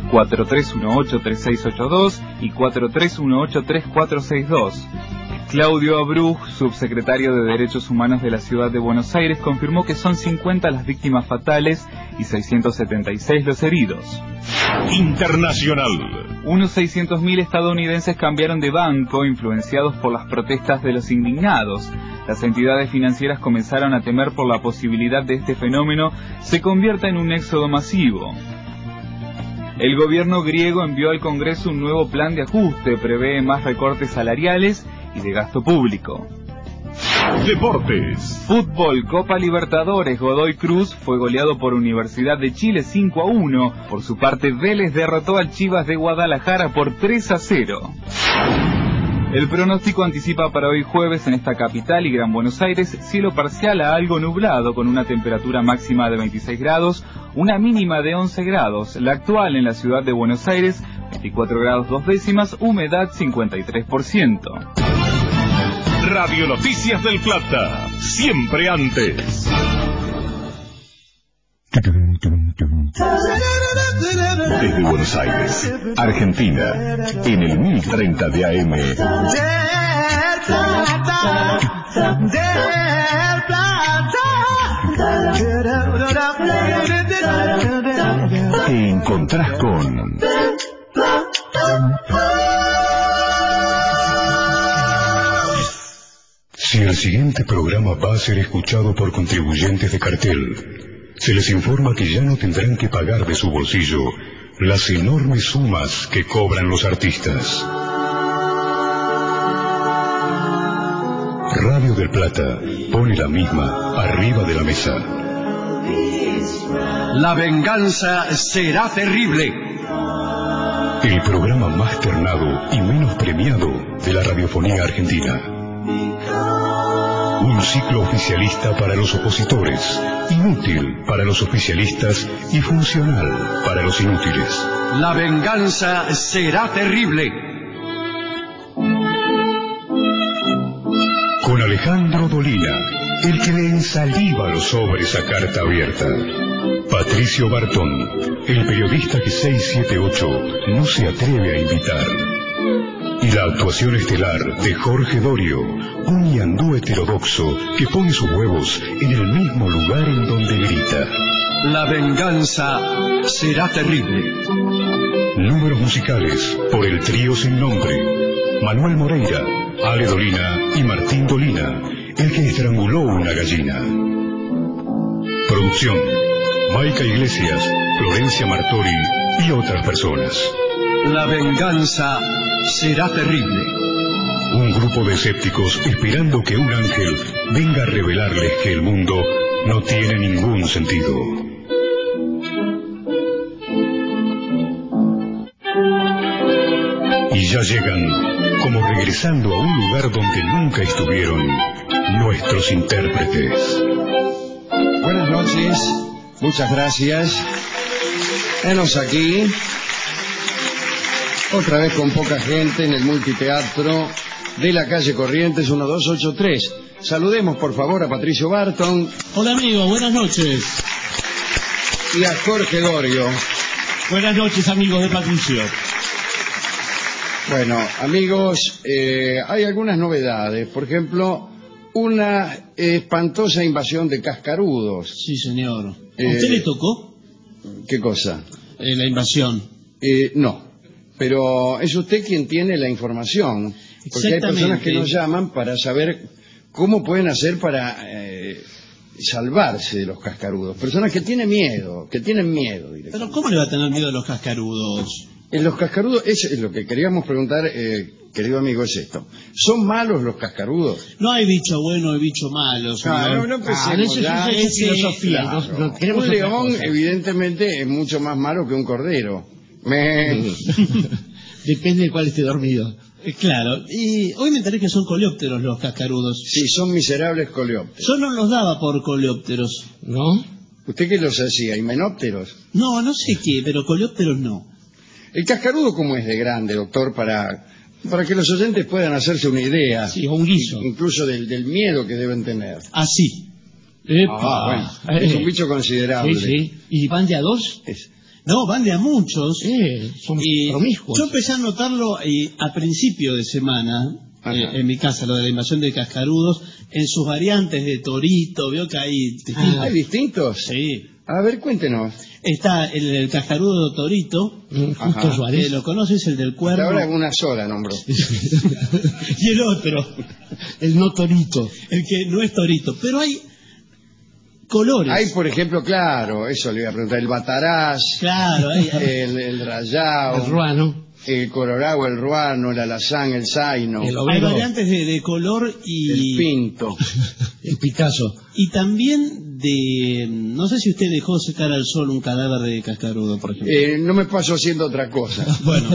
4318-3682 y 4318-3462. Claudio Abruj, subsecretario de Derechos Humanos de la Ciudad de Buenos Aires, confirmó que son 50 las víctimas fatales y 676 los heridos. Internacional. Unos 600.000 estadounidenses cambiaron de banco, influenciados por las protestas de los indignados. Las entidades financieras comenzaron a temer por la posibilidad de este fenómeno se convierta en un éxodo masivo. El gobierno griego envió al Congreso un nuevo plan de ajuste, prevé más recortes salariales y de gasto público. Deportes. Fútbol, Copa Libertadores. Godoy Cruz fue goleado por Universidad de Chile 5-1. Por su parte, Vélez derrotó al Chivas de Guadalajara por 3-0. El pronóstico anticipa para hoy jueves en esta capital y Gran Buenos Aires cielo parcial a algo nublado con una temperatura máxima de 26 grados, una mínima de 11 grados. La actual en la ciudad de Buenos Aires, 24 grados 2 décimas, humedad 53%. Radio Noticias del Plata, siempre antes. Desde Buenos Aires, Argentina, en el 1030 de AM. Te encontrás con... Si el siguiente programa va a ser escuchado por contribuyentes de cartel, se les informa que ya no tendrán que pagar de su bolsillo las enormes sumas que cobran los artistas. Radio del Plata pone la misma arriba de la mesa. La venganza será terrible. El programa más ternado y menos premiado de la radiofonía argentina. Un ciclo oficialista para los opositores, inútil para los oficialistas y funcional para los inútiles. La venganza será terrible. Con Alejandro Dolina, el que le ensaliva los sobres a carta abierta. Patricio Bartón, el periodista que 678 no se atreve a invitar. Y la actuación estelar de Jorge Dorio, un ñandú heterodoxo que pone sus huevos en el mismo lugar en donde grita. La venganza será terrible. Números musicales por el trío sin nombre. Manuel Moreira, Ale Dolina y Martín Dolina, el que estranguló una gallina. Producción: Maica Iglesias, Florencia Martori y otras personas. La venganza será terrible. Un grupo de escépticos esperando que un ángel venga a revelarles que el mundo no tiene ningún sentido. Y ya llegan, como regresando a un lugar donde nunca estuvieron, nuestros intérpretes. Buenas noches, muchas gracias. Venos aquí. Otra vez con poca gente en el multiteatro de la calle Corrientes 1283. Saludemos por favor a Patricio Barton. Hola amigos, buenas noches. Y a Jorge Dorio. Buenas noches amigos de Patricio. Bueno, amigos, hay algunas novedades. Por ejemplo, una espantosa invasión de cascarudos. Sí, señor. ¿A usted le tocó? ¿Qué cosa? La invasión. No. Pero es usted quien tiene la información, porque hay personas que nos llaman para saber cómo pueden hacer para salvarse de los cascarudos. Personas que tienen miedo Pero ¿cómo le va a tener miedo a los cascarudos? Los cascarudos, es lo que queríamos preguntar, querido amigo, es esto. ¿Son malos los cascarudos? No hay bicho bueno y bicho malo. No empecemos ya. Es filosofía. Claro. Un león, evidentemente, es mucho más malo que un cordero. Depende de cuál esté dormido. Claro, y hoy me enteré que son coleópteros los cascarudos. Sí, son miserables coleópteros. Yo no los daba por coleópteros, ¿no? ¿Usted qué los hacía? ¿Himenópteros? No sé qué, pero coleópteros no. ¿El cascarudo cómo es de grande, doctor, para que los oyentes puedan hacerse una idea? Sí, un guiso. Incluso del miedo que deben tener. Así. Bueno, es un bicho considerable. Sí. ¿Y van de a dos? No, van de a muchos. Son Y promiscuos. yo empecé a notarlo a principio de semana, en mi casa, lo de la invasión de cascarudos, en sus variantes de torito, veo que hay distintos. ¿Hay distintos? Sí. A ver, cuéntenos. Está el cascarudo torito, Justo Suárez. ¿lo conoces? El del Hasta cuerno. ahora una sola nombró. Y el otro, El no torito. el que no es torito. Pero hay colores. Hay, por ejemplo, claro, eso le iba a preguntar, el bataraz, Claro, hay el rayado, El ruano. el colorado, el ruano, el alazán, el zaino, El el obrero. variantes de color pinto. El Picasso. y también de... No sé si usted dejó secar al sol un cadáver de cascarudo, por ejemplo. No me paso haciendo otra cosa. Bueno.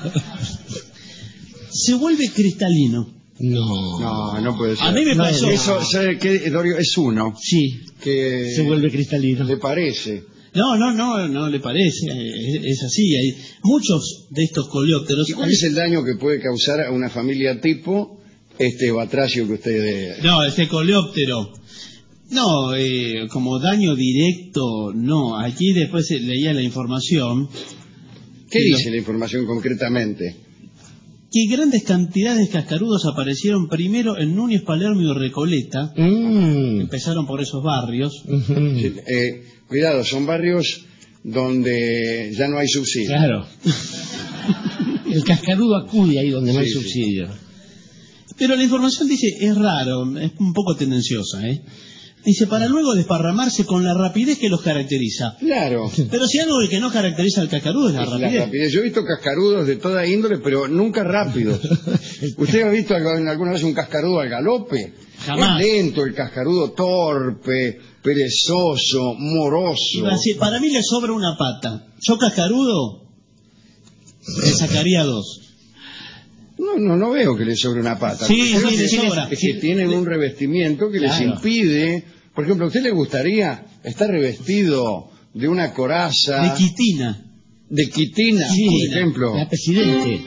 Se vuelve cristalino. No puede ser. A mí me No, pasó. Eso, ¿sabe qué, Dorio? Es uno Sí, que se vuelve cristalino. le parece. No le parece. Es así. Hay muchos de estos coleópteros. ¿Cuál es el daño que puede causar a una familia tipo este batracio que usted... No, este coleóptero. No, como daño directo, no. Aquí después leía la información ¿Qué Sí, dice la información concretamente? que grandes cantidades de cascarudos aparecieron primero en Núñez, Palermo y Recoleta. Empezaron por esos barrios. Sí, cuidado, son barrios donde ya no hay subsidio. Claro. El cascarudo acude ahí donde no hay Sí, sí. subsidio. Pero la información dice, es raro, es un poco tendenciosa, ¿eh? Dice, para luego desparramarse con la rapidez que los caracteriza. Claro. Pero si algo que no caracteriza al cascarudo es la Es rapidez. la rapidez. Yo he visto cascarudos de toda índole, pero nunca rápidos. ¿Usted ha visto alguna vez un cascarudo al galope? Jamás. Es lento, el cascarudo torpe, perezoso, moroso. Iba a decir, para mí le sobra una pata. Yo cascarudo le sacaría dos. No veo que le sobre una pata. Sí, Creo sí, que le sobra. Es que tienen un revestimiento que les Claro. impide... Por ejemplo, ¿a usted le gustaría estar revestido de una coraza... De quitina. de quitina, Sí, por ejemplo? La presidente.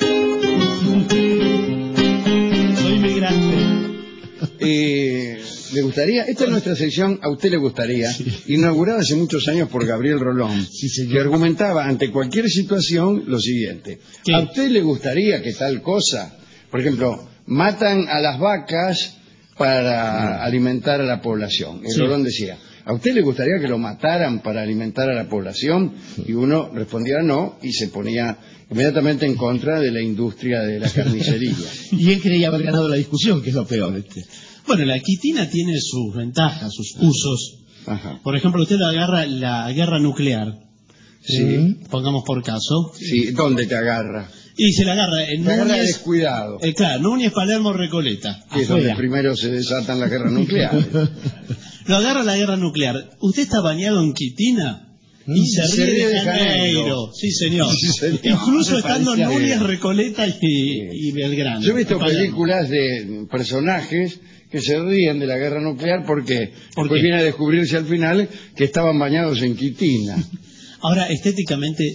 Soy migrante. ¿Le gustaría? Esta es nuestra sección, a usted le gustaría, inaugurada hace muchos años por Gabriel Rolón, Sí, señor. que argumentaba ante cualquier situación lo siguiente. ¿Qué? ¿A usted le gustaría que tal cosa? Por ejemplo, matan a las vacas para alimentar a la población. El Sí. Rolón decía, ¿a usted le gustaría que lo mataran para alimentar a la población? Y uno respondía no y se ponía inmediatamente en contra de la industria de la carnicería. Y él creía haber ganado la discusión, que es lo peor. Bueno, la quitina tiene sus ventajas, sus usos. Ajá. Por ejemplo, usted agarra la guerra nuclear, Sí. pongamos por caso, Sí, ¿dónde te agarra? y se la agarra en Te agarra Núñez, descuidado. claro, Núñez, Palermo, Recoleta. Que es donde afuera. primero se desatan las guerras nucleares. Lo agarra la guerra nuclear. ¿Usted está bañado en quitina? Y se ríe de Janeiro. Sí, señor. Sí, señor. Incluso Me estando en parecía Núñez, bien. Recoleta y Belgrano. Yo he visto Palermo. películas de personajes que se ríen de la guerra nuclear porque ¿Por después qué? viene a descubrirse al final que estaban bañados en quitina. Ahora, estéticamente,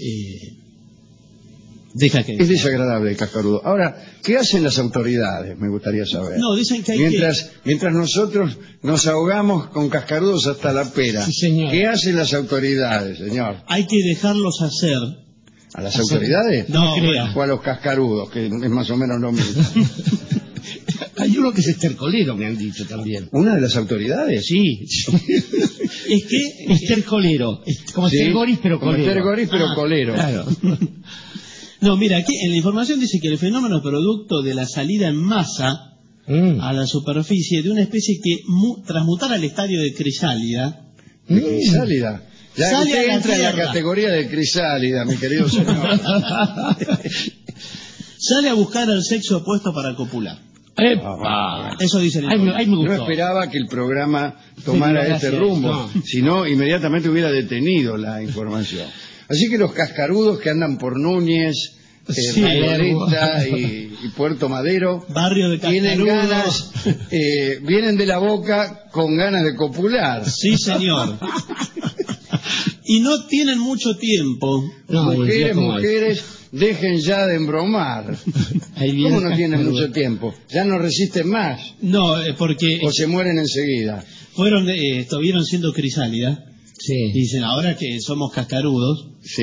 deja que... Es desagradable el cascarudo. Ahora, ¿qué hacen las autoridades? Me gustaría saber. No, dicen que hay Mientras nosotros nos ahogamos con cascarudos hasta la pera, Sí, señor. ¿qué hacen las autoridades, señor? hay que dejarlos hacer. ¿A las autoridades? No crea. O a los cascarudos, que es más o menos lo mismo. Hay uno que es estercolero, me han dicho también. ¿Una de las autoridades? Sí. Es que... Estercolero. Como Sí, Estergoris, pero como colero. Estergoris, pero colero. Claro. No, mira, aquí en la información dice que el fenómeno producto de la salida en masa a la superficie de una especie que tras mutar al estadio de crisálida, ¿De crisálida? Ya Sale usted a la entra en la tierra. categoría de crisálida, mi querido señor. sale a buscar al sexo opuesto para copular. ¡Epa! Eso dice la Ahí me información. gustó. No esperaba que el programa tomara Sí, este gracias. rumbo, No. sino inmediatamente hubiera detenido la información. Así que los cascarudos que andan por Núñez, Sí, Recoleta y Puerto Madero, Barrio de tienen cascarudos. ganas, vienen de la boca con ganas de copular. Sí, señor. Y no tienen mucho tiempo. No, Mujeres, ¿cómo es? mujeres, dejen ya de embromar. Ahí viene ¿Cómo no el tienen cascarudo. mucho tiempo? Ya no resisten más No, porque o se mueren enseguida. estuvieron siendo crisálidas. Y Sí. dicen, ahora que somos cascarudos, Sí.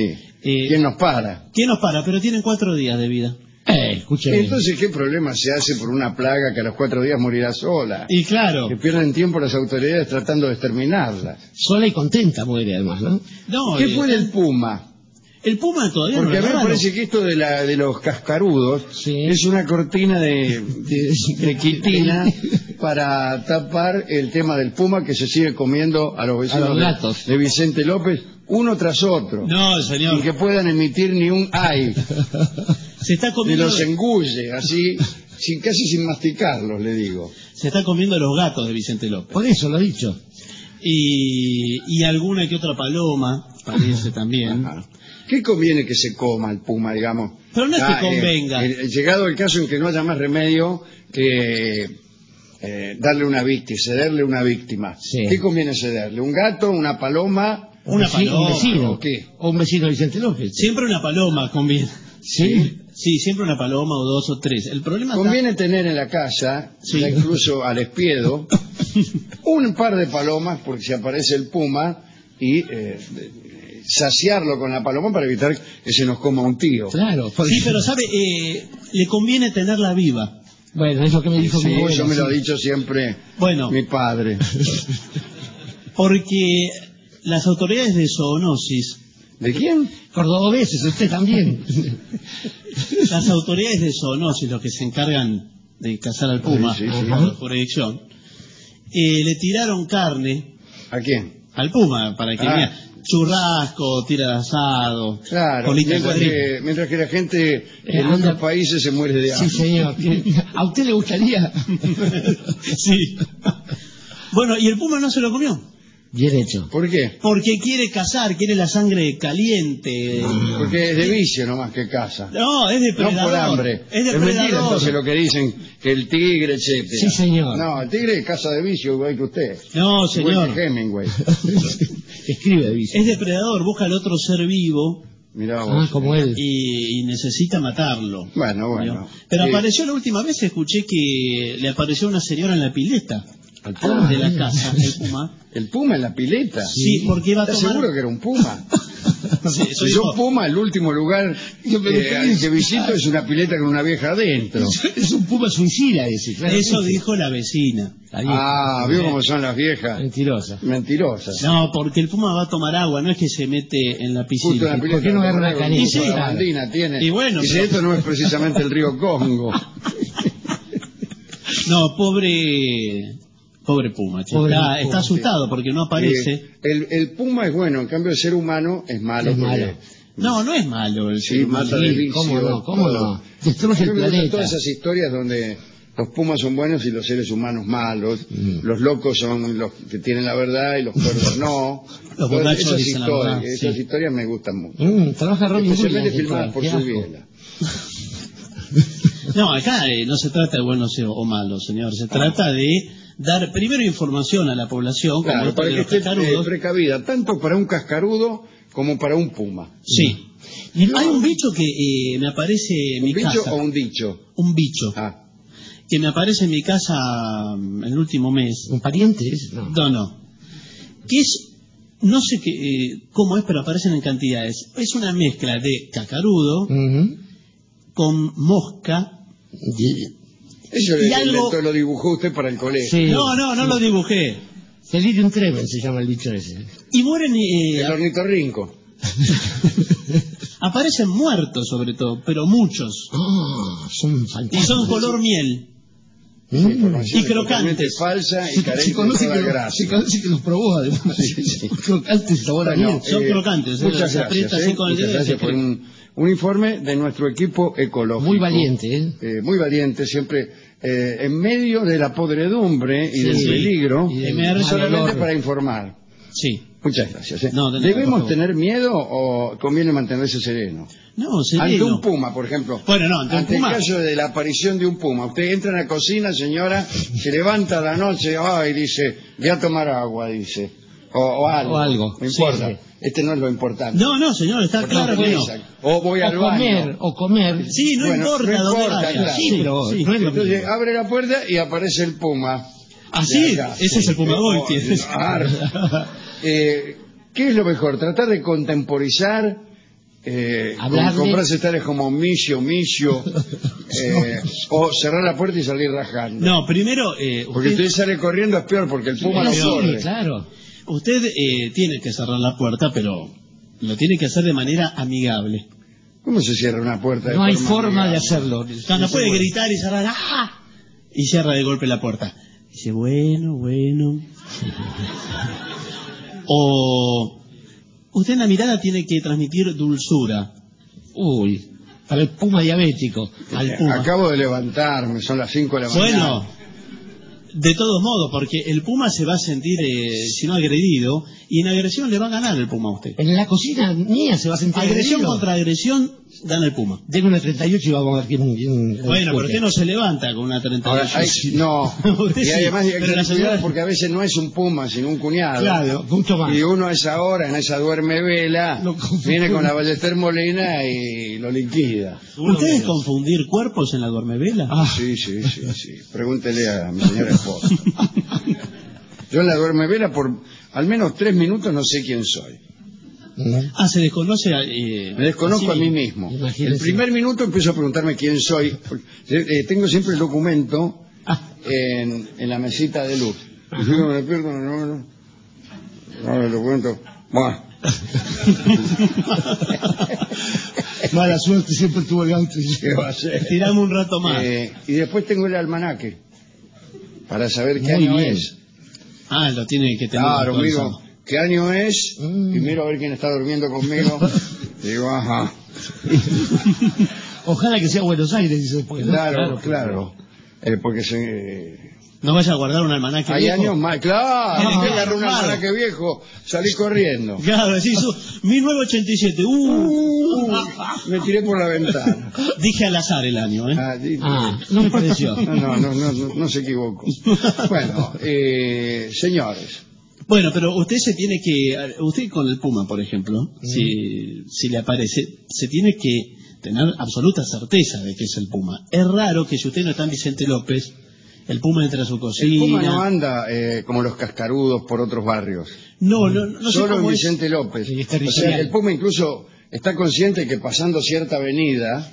¿Quién nos para? ¿Quién nos para? Pero tienen 4 días de vida. Escúchame. Entonces, ¿qué problema se hace por una plaga que a los 4 días morirá sola? Y claro. Que pierden tiempo las autoridades tratando de exterminarla. Sola y contenta muere, además, ¿no? No, ¿Qué fue del puma? El puma todavía Porque no a mí es me raro. parece que esto de los cascarudos Sí. es una cortina de quitina para tapar el tema del puma que se sigue comiendo a los vecinos los gatos. de Vicente López, uno tras otro. No, Sin señor. que puedan emitir ni un ay. Se está Y comiendo, los engulle, así, casi sin masticarlos, le digo. se está comiendo los gatos de Vicente López. Por eso lo he dicho. Y alguna que otra paloma, parece también. Ajá. ¿Qué conviene que se coma el puma, digamos? Pero no es que convenga. Llegado el caso en que no haya más remedio que darle una víctima, cederle una víctima. Sí. ¿Qué conviene cederle? ¿Un gato, una paloma? Una Un paloma. vecino. ¿O qué? O un vecino de Vicente López. Siempre una paloma conviene. ¿Sí? Sí, siempre una paloma o 2 o 3. El problema Conviene tener en la casa, Sí. ya incluso al espiedo, un par de palomas, porque si aparece el puma, y saciarlo con la paloma para evitar que se nos coma un tío. Claro. Sí, pero sabe, le conviene tenerla viva. Bueno, es lo que me dijo Sí, mi abuela. eso me lo ha sí. dicho siempre Bueno, mi padre. porque las autoridades de zoonosis, ¿De quién? Cordobeses, usted también. las autoridades de zoonosis, los que se encargan de cazar al puma, Sí, sí, sí. por jurisdicción, le tiraron carne ¿A quién? al puma para que vea churrasco, tira de asado, Claro, colita de cuadril. mientras que la gente en anda- otros países se muere de hambre. Sí, señor. ¿A usted le gustaría? Sí. Bueno, y el puma no se lo comió, Bien hecho. ¿Por qué? porque quiere cazar, quiere la sangre caliente. Porque es de vicio nomás que caza. No, es No depredador. por hambre. Es mentira depredador. entonces lo que dicen, que el tigre, etcétera. Sí, señor. No, el tigre caza de vicio igual que usted. No, Igual señor. que Hemingway. Escribe, dice. Es depredador, busca al otro ser vivo Mirá vos. Como él. y necesita matarlo. Bueno. Pero Sí. apareció la última vez, escuché que le apareció una señora en la pileta ¿Al puma? de la casa, el puma. ¿El puma en la pileta? Sí, porque iba a ¿Estás tomar... seguro que era un puma? Sí, eso Si yo dijo- puma, el último lugar al que visito es una pileta con una vieja adentro. Es un puma suicida ese, claro. Eso dijo la vecina. Ah, vio cómo son las viejas. Mentirosa. Mentirosas. No, porque el puma va a tomar agua, no es que se mete en la Justo en piscina. la pileta. ¿Por qué no agarra una canilla? Y sí, Claro. la bandina tiene. Y bueno, Dice, pero- esto no es precisamente el río Congo. No, pobre puma, che. Pobre Está, puma, está asustado porque no aparece. El puma es bueno, en cambio el ser humano es malo. Es porque- malo. No, no es malo el Sí, ser humano. mata de vicio. ¿Cómo no? ¿Cómo todo. no? Destruye A mí el me gustan planeta. todas esas historias donde los pumas son buenos y los seres humanos malos, los locos son los que tienen la verdad y los cuerdos no. Los Todas borrachos esas dicen la historias, verdad, esas sí. historias me gustan mucho. Trabaja Robin Especialmente Williams. filmadas por qué asco. Surbiela. No, acá no se trata de buenos o malos, señor. Se trata de dar primero información a la población, como Claro, esto para de que los esté cascarudos. precavida, tanto para un cascarudo como para un puma. Sí. Y luego- Hay un bicho que me aparece en ¿Un mi bicho casa. o un dicho? Un bicho Ah, que me aparece en mi casa el último mes. ¿Un pariente es? No. No. Que es, no sé cómo es, pero aparecen en cantidades. Es una mezcla de cacarudo Ujú. con mosca. eso Y algo- lo dibujó usted para el colegio. Sí. No lo dibujé. Delirium tremens se llama el bicho ese. Y mueren, El ornitorrinco. aparecen muertos sobre todo, pero muchos. Son Y fantásticos. son color miel. Información Y crocantes. totalmente falsa y Se carente de conoce toda que, gracia. se conoce que los probó además. Crocantes y sabor a Bueno, miel. Son crocantes, Muchas se aprieta gracias. así con el Muchas dedo y se gracias por escribe. un informe de nuestro equipo ecológico. Muy valiente, ¿eh? Muy valiente, siempre en medio de la podredumbre y Sí, del peligro, y del mal solamente olor. para informar. Sí. Muchas gracias. No, de nada, por ¿Debemos favor. tener miedo o conviene mantenerse sereno? No, Ante sereno. un puma, por ejemplo. Bueno, no, ante un puma. el caso de la aparición de un puma. Usted entra en la cocina, señora, se levanta a la noche, y dice, voy a tomar agua, dice. O algo. O algo, No importa. sí. Este no es lo importante. No, señor, está Porque claro que no. piensa, O voy al baño. O comer. Sí, no Bueno, importa no dónde importa, vaya. claro. Sí, pero sí. no es lo Entonces mismo. abre la puerta y aparece el puma. Así, De allá. ese es el puma Golpi. ¿Qué es lo mejor? ¿Tratar de contemporizar Con frases tales como misio, o cerrar la puerta y salir rajando. No, primero... porque usted sale corriendo es peor, porque el puma no corre. Claro. Usted tiene que cerrar la puerta, pero lo tiene que hacer de manera amigable. ¿Cómo se cierra una puerta? No hay forma de hacerlo. No puede gritar y cerrar, ¡ah! Y cierra de golpe la puerta. Dice, bueno. O usted en la mirada tiene que transmitir dulzura. Uy, para el puma diabético. Al puma. Acabo de levantarme, son las 5 de la mañana. Bueno, de todos modos, porque el puma se va a sentir, si no agredido, y en agresión le va a ganar el puma a usted. En la cocina mía se va a sentir Agresión agredido. contra agresión, gana el puma. Tengo una 38 y vamos a ver quién Bueno, pero usted no se levanta con una 38. Ahora, no, Usted y sí, además hay que pero la tener cuidado señora... porque a veces no es un puma, sino un cuñado. Claro, mucho más. Y uno a esa hora, en esa duerme vela, Lo confunde. viene con la Ballester Molina y lo liquida. ¿Ustedes confundir cuerpos en la duermevela? Sí. Pregúntele a mi señora esposa. Yo en la duermevela por al menos 3 minutos no sé quién soy. Se desconoce... Me desconozco a mí mismo. mismo. Imagínese. El primer minuto empiezo a preguntarme quién soy. Tengo siempre el documento en la mesita de luz. Y si me despierto, no, el documento. Bueno. Mala suerte siempre tuvo el gaucho. ¿Qué va a hacer? Tiramos un rato más. Y después tengo el almanaque para saber qué Muy año bien. es. Lo tiene que tener. Claro, actualizado. miro qué año es y miro a ver quién está durmiendo conmigo. Y digo, ajá. Ojalá que sea Buenos Aires, dice después, ¿no? Claro. Porque No vaya a guardar un almanaque hay viejo. años más. Claro, Tiene que agarré un armar. almanaque viejo, salí corriendo. Claro, decís, 1987. Me tiré por la ventana. Dije al azar el año, ¿eh? No me pareció. No se equivocó. Bueno, señores. Bueno, pero usted se tiene que... Usted con el puma, por ejemplo, si le aparece, se tiene que tener absoluta certeza de que es el puma. Es raro que si usted no está en Vicente López, el puma entre a su cocina... El puma no anda como los cascarudos por otros barrios. No sé Solo en cómo Vicente López. Sí, es O sea, territorial. el puma incluso está consciente que pasando cierta avenida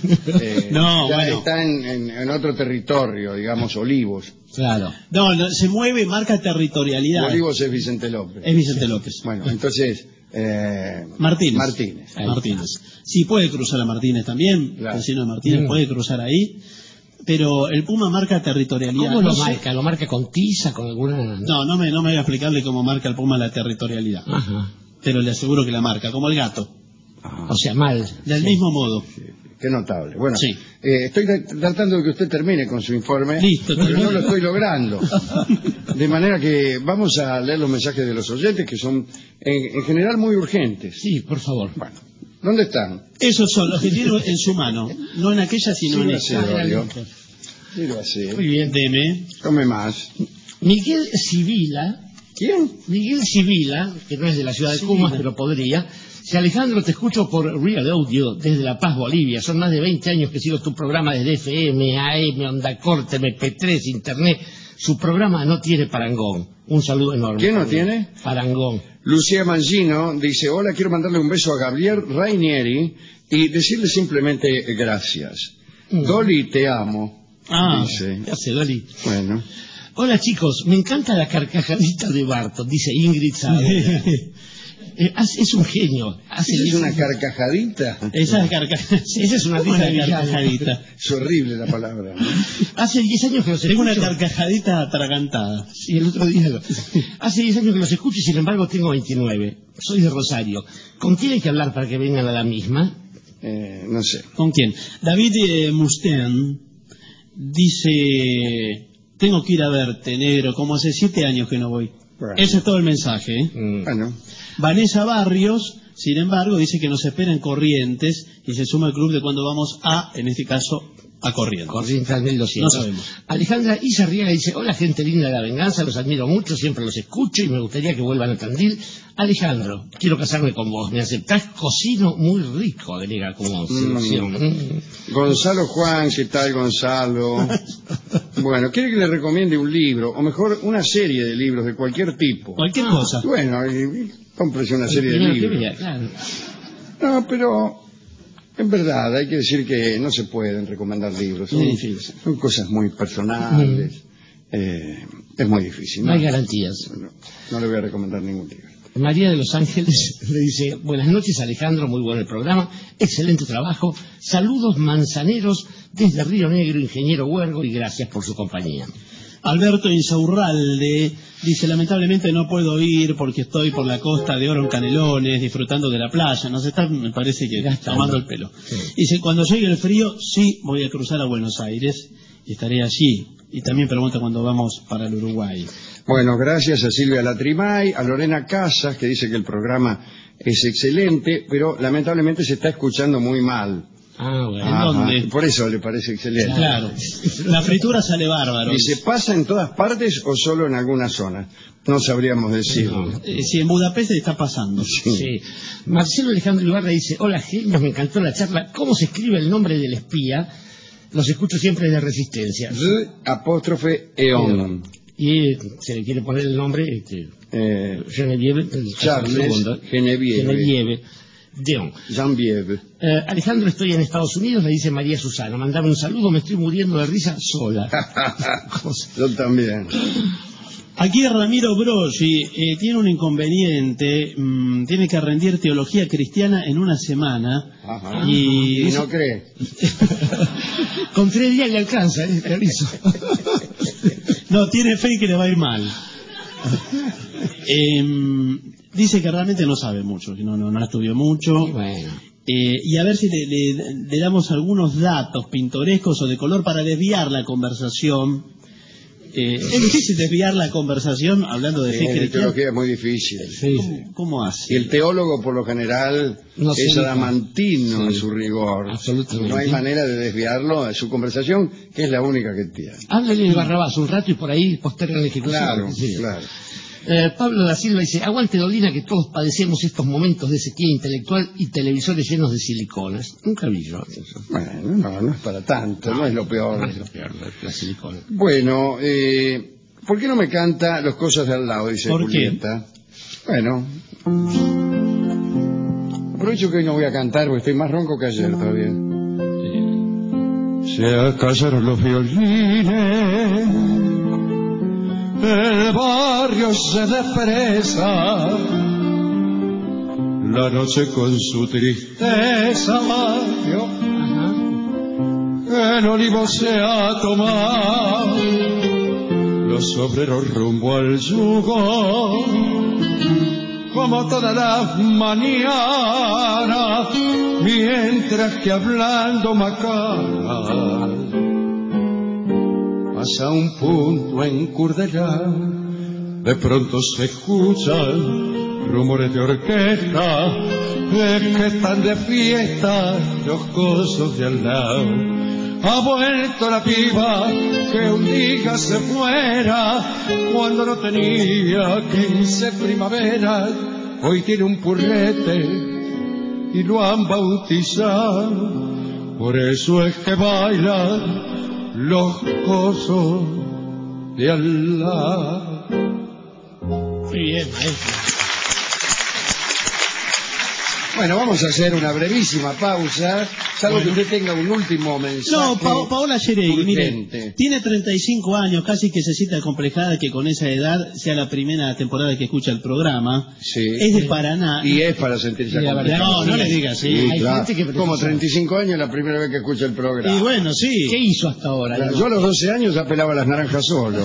ya está en otro territorio, digamos, Olivos. Claro. No, se mueve, marca territorialidad. Olivos es Vicente López. Es Vicente López. Bueno, entonces... Martínez. Martínez. Sí, puede cruzar a Martínez también. Claro. El vecino de Martínez puede cruzar ahí. Pero el puma marca territorialidad. ¿Cómo lo No sé- marca? ¿Lo marca con tiza, con alguna...? No me voy a explicarle cómo marca el puma la territorialidad. Ajá. Pero le aseguro que la marca, como el gato. O sea, mal. Del mismo modo. Qué notable. Bueno, Sí. estoy tratando de que usted termine con su informe, Listo, pero termino. no lo estoy logrando. De manera que vamos a leer los mensajes de los oyentes, que son en general muy urgentes. Sí, por favor. Bueno, ¿dónde están? Esos son los que tiene en su mano. No en aquella, sino en Sí, esta. Dorio. Miro así. Muy bien. Deme. Tome más. Miguel Sibila, ¿Quién? que no es de la ciudad de Cumas, pero podría. Si Alejandro, te escucho por Real Audio desde La Paz, Bolivia. Son más de 20 años que sigo tu programa desde FM, AM, Onda Corte, MP3, Internet. Su programa no tiene parangón. Un saludo enorme. ¿Quién no tiene? Parangón. Lucía Mangino dice, hola, quiero mandarle un beso a Gabriel Rainieri y decirle simplemente gracias. Dolly, te amo. Dice. ¿Qué hace, Dolly? Bueno. Hola, chicos. Me encanta la carcajadita de Barton, dice Ingrid Saavedra. Es un genio. ¿Es una carcajadita? Esa carcajadita. Esa es una ¿Cómo risa una villana. carcajadita? Es horrible la palabra, ¿no? Hace 10 años que los Tengo una escucho. carcajadita atragantada. Sí, el otro día. Hace 10 años que los escucho y sin embargo tengo 29. Soy de Rosario. ¿Con quién hay que hablar para que vengan a la misma? No sé. ¿Con quién? David Mustaine dice, tengo que ir a verte, negro, como hace 7 años que no voy. Bueno. Ese es todo el mensaje, ¿eh? Bueno. Vanessa Barrios, sin embargo, dice que nos esperan Corrientes y se suma al club de cuando vamos a, en este caso, a Corrientes. Corrientes al 1200. No sabemos. Alejandra Izarriaga dice, hola gente linda de La Venganza, los admiro mucho, siempre los escucho y me gustaría que vuelvan a Tandil. Alejandro, quiero casarme con vos, ¿me aceptás? Cocino muy rico, agrega como selección. Gonzalo Juan, ¿qué tal, Gonzalo? Bueno, ¿quiere que le recomiende un libro? O mejor, una serie de libros de cualquier tipo. Cualquier cosa. Bueno, cómprese una serie de Primero que libros. vea, claro. No, pero en verdad hay que decir que no se pueden recomendar libros. Son cosas muy personales. Es muy difícil. No hay garantías. No le voy a recomendar ningún libro. María de Los Ángeles le dice: buenas noches, Alejandro, muy bueno el programa, excelente trabajo, saludos manzaneros desde Río Negro, ingeniero Huergo, y gracias por su compañía. Alberto Insaurralde dice: lamentablemente no puedo ir porque estoy por la costa de Oro en Canelones, disfrutando de la playa. Nos está, me parece que, tomando el pelo. Sí. Dice: cuando llegue el frío, sí voy a cruzar a Buenos Aires y estaré allí. Y también pregunta cuando vamos para el Uruguay. Bueno, gracias a Silvia Latrimay, a Lorena Casas, que dice que el programa es excelente, pero lamentablemente se está escuchando muy mal. Ah, bueno. ¿En dónde? Por eso le parece excelente. Claro. La fritura sale bárbaro. ¿Y se pasa en todas partes o solo en algunas zonas? No sabríamos decirlo. No. Sí, en Budapest está pasando. Sí. Marcelo Alejandro Ibarra dice: hola, genios, me encantó la charla. ¿Cómo se escribe el nombre del espía? Los escucho siempre de Resistencia. _Eon. Y se le quiere poner el nombre Genevieve Charles Genevieve Deon. Genevieve. Alejandro, estoy en Estados Unidos, le dice María Susana. Mandame un saludo, me estoy muriendo de risa sola. Yo también. Aquí Ramiro Broggi tiene un inconveniente, tiene que rendir teología cristiana en una semana. Ajá. Y no cree. Con 3 días le alcanza, te aviso. No, tiene fe que le va a ir mal. Dice que realmente no sabe mucho, que no estudió mucho. Bueno. Y a ver si le damos algunos datos pintorescos o de color para desviar la conversación. Es difícil desviar la conversación hablando de fe cristiana. Teología es muy difícil. Sí. ¿Cómo hace? Y el teólogo, por lo general, es adamantino en su rigor. Absolutamente. No hay manera de desviarlo de su conversación, que es la única que tiene. Háblale de Barrabás un rato y por ahí posterga la ejecución. Claro, sí. claro. Pablo da Silva dice: aguante Dolina, que todos padecemos estos momentos de sequía intelectual y televisores llenos de siliconas. Nunca vi yo eso. Bueno, no es para tanto, no es lo peor. No es lo peor, la silicona. Bueno, ¿por qué no me canta Los cosas de al lado? Dice ¿Por Julieta. ¿Qué? Bueno, aprovecho que hoy no voy a cantar porque estoy más ronco que ayer todavía. Se acallaron los violines, el barrio se despreza, la noche con su tristeza, Mario, el olivo se ha tomado, los obreros rumbo al yugo, como todas las mañanas, mientras que hablando Macara pasa un punto en Curdelá, de pronto se escuchan rumores de orquesta, que están de fiesta los cosos de al lado. Ha vuelto la piba que un día se fuera cuando no tenía 15 primaveras. Hoy tiene un purrete y lo han bautizado, por eso es que baila los cosos de al lado. Muy bien, maestro. Bueno, vamos a hacer una brevísima pausa, salvo que usted tenga un último mensaje. No, Paola Yeregui, mire, urgente. tiene 35 años, casi que se siente acomplejada que con esa edad sea la primera temporada que escucha el programa. Sí. Es de Paraná. Y es para sentirse acomplejado. No le digas, sí. Hay claro. gente que Como 35 años la primera vez que escucha el programa. Y bueno, sí. ¿Qué hizo hasta ahora? Claro, yo a los 12 años ya pelaba las naranjas solo.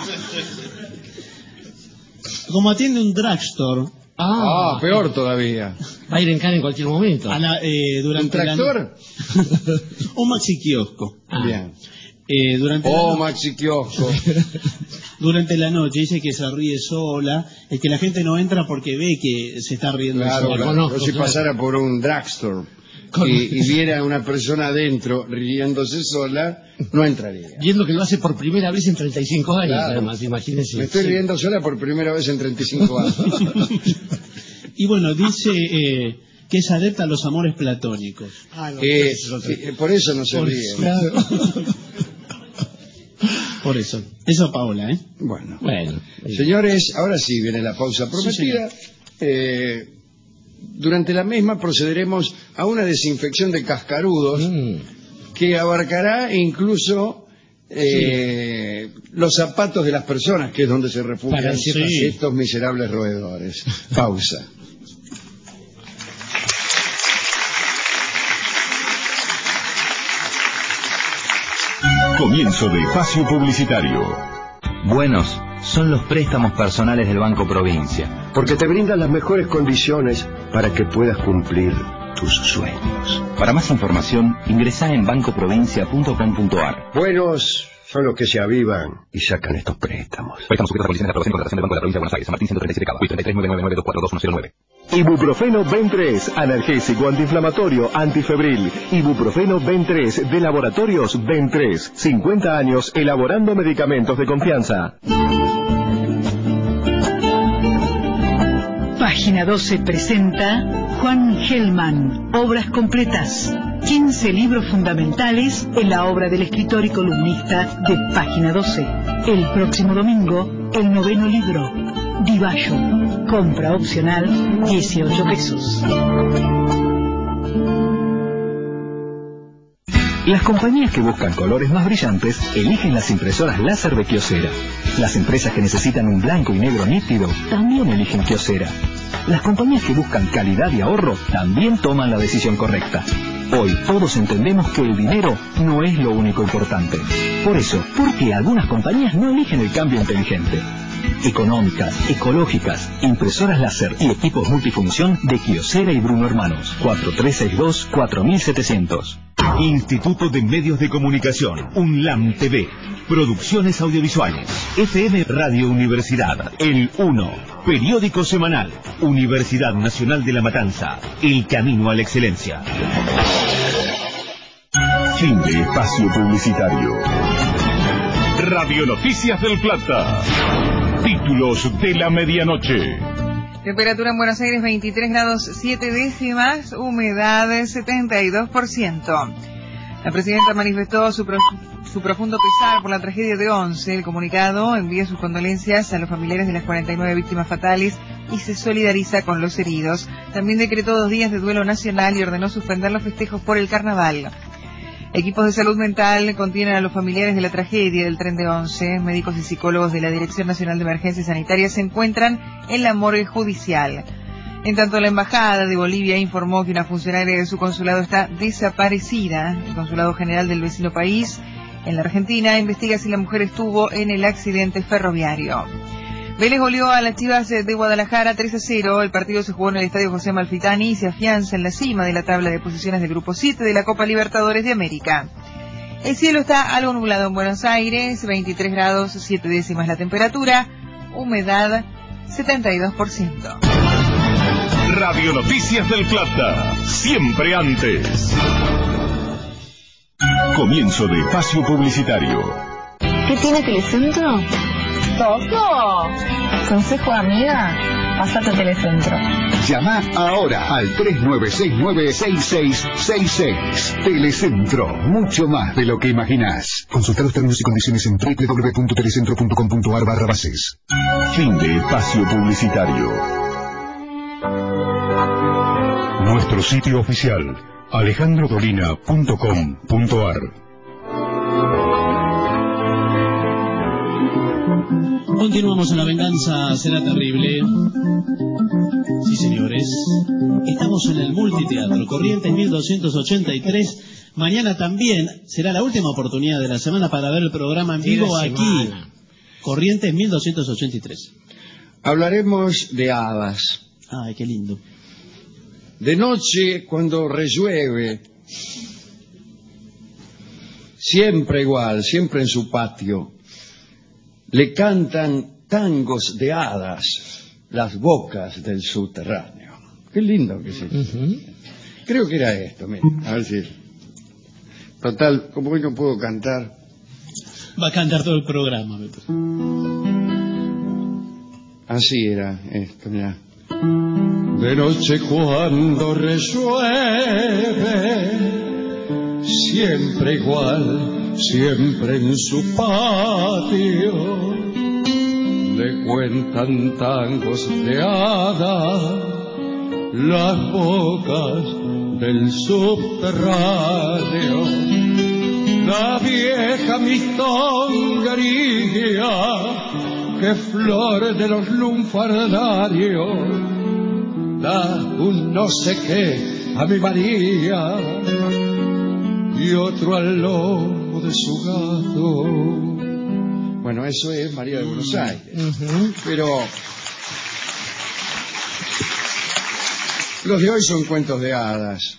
Como atiende un drugstore. Peor todavía. Va a ir en cara en cualquier momento. Durante ¿Un tractor? Un maxi kiosco. Bien. Maxi kiosco. Durante la noche dice que se ríe sola, es que la gente no entra porque ve que se está riendo Claro, sola. claro. Yo si pasara por un drugstore y viera a una persona adentro riéndose sola, no entraría. Viendo que lo hace por primera vez en 35 años, Claro. además, imagínese. Me estoy riendo sola por primera vez en 35 años. Y bueno, dice que es adepta a los amores platónicos. Por eso no se ríe. Claro. Por eso. Eso, Paola, ¿eh? Bueno. Bueno. Señores, ahora sí viene la pausa prometida. durante la misma procederemos a una desinfección de cascarudos que abarcará incluso los zapatos de las personas, que es donde se refugian estos miserables roedores. Pausa. Comienzo de espacio publicitario. Buenos son los préstamos personales del Banco Provincia, porque te brindan las mejores condiciones para que puedas cumplir tus sueños. Para más información, ingresá en bancoprovincia.com.ar. Buenos son los que se avivan y sacan estos préstamos. Préstamos sujetos a condiciones de aprobación y contratación del Banco de la Provincia de Buenos Aires. San Martín 137 Cava. 33 Ibuprofeno Ben3, analgésico, antiinflamatorio, antifebril. Ibuprofeno Ben3 de Laboratorios Ben3. 50 años elaborando medicamentos de confianza. Página 12 presenta Juan Gelman, Obras completas. 15 libros fundamentales en la obra del escritor y columnista de Página 12. El próximo domingo, el 9º libro, Divallo. Compra opcional, 18 pesos. Las compañías que buscan colores más brillantes eligen las impresoras láser de Kyocera. Las empresas que necesitan un blanco y negro nítido también eligen Kyocera. Las compañías que buscan calidad y ahorro también toman la decisión correcta. Hoy todos entendemos que el dinero no es lo único importante. Por eso, ¿por qué algunas compañías no eligen el cambio inteligente? Económicas, ecológicas, impresoras láser y equipos multifunción de Kyocera y Bruno Hermanos. 4362-4700. Instituto de Medios de Comunicación, UNLAM TV, Producciones Audiovisuales, FM Radio Universidad, El 1, Periódico Semanal, Universidad Nacional de La Matanza, El Camino a la Excelencia. Fin de espacio publicitario. Radio Noticias del Plata. Títulos de la medianoche. Temperatura en Buenos Aires 23 grados 7 décimas, humedad 72%. La presidenta manifestó su profundo pesar por la tragedia de Once. El comunicado envía sus condolencias a los familiares de las 49 víctimas fatales y se solidariza con los heridos. También decretó 2 días de duelo nacional y ordenó suspender los festejos por el carnaval. Equipos de salud mental contienen a los familiares de la tragedia del tren de Once. Médicos y psicólogos de la Dirección Nacional de Emergencias Sanitarias se encuentran en la morgue judicial. En tanto, la Embajada de Bolivia informó que una funcionaria de su consulado está desaparecida. El Consulado General del vecino país, en la Argentina, investiga si la mujer estuvo en el accidente ferroviario. Vélez goleó a las Chivas de Guadalajara 3-0. El partido se jugó en el Estadio José Amalfitani y se afianza en la cima de la tabla de posiciones del Grupo 7 de la Copa Libertadores de América. El cielo está algo nublado en Buenos Aires, 23 grados 7 décimas la temperatura, humedad 72%. Radio Noticias del Plata, siempre antes. Comienzo de espacio publicitario. ¿Qué tiene Telecentro? ¡Todo! ¿Consejo de amiga? Pásate a Telecentro. Llama ahora al 3969-6666. Telecentro, mucho más de lo que imaginás. Consulta los términos y condiciones en www.telecentro.com.ar/bases. Fin de espacio publicitario. Nuestro sitio oficial, alejandrodolina.com.ar. Continuamos en La Venganza Será Terrible. Sí, señores. Estamos en el Multiteatro, Corrientes 1283. Mañana también será la última oportunidad de la semana para ver el programa en vivo aquí. Corrientes 1283. Hablaremos de hadas. Ay, qué lindo. De noche, cuando rellueve, siempre igual, siempre en su patio, le cantan tangos de hadas las bocas del subterráneo. Qué lindo que es esto. Creo que era esto, mira, a ver si... Total, como hoy no puedo cantar... Va a cantar todo el programa. Así era esto, mira. De noche cuando resuelve, siempre igual, siempre en su patio, le cuentan tangos de hada las bocas del subterráneo, la vieja mistonguería, que flor de los lunfardarios, da un no sé qué a mi María y otro al lomo de su gato. Bueno, eso es María de Buenos Aires. Pero los de hoy son cuentos de hadas.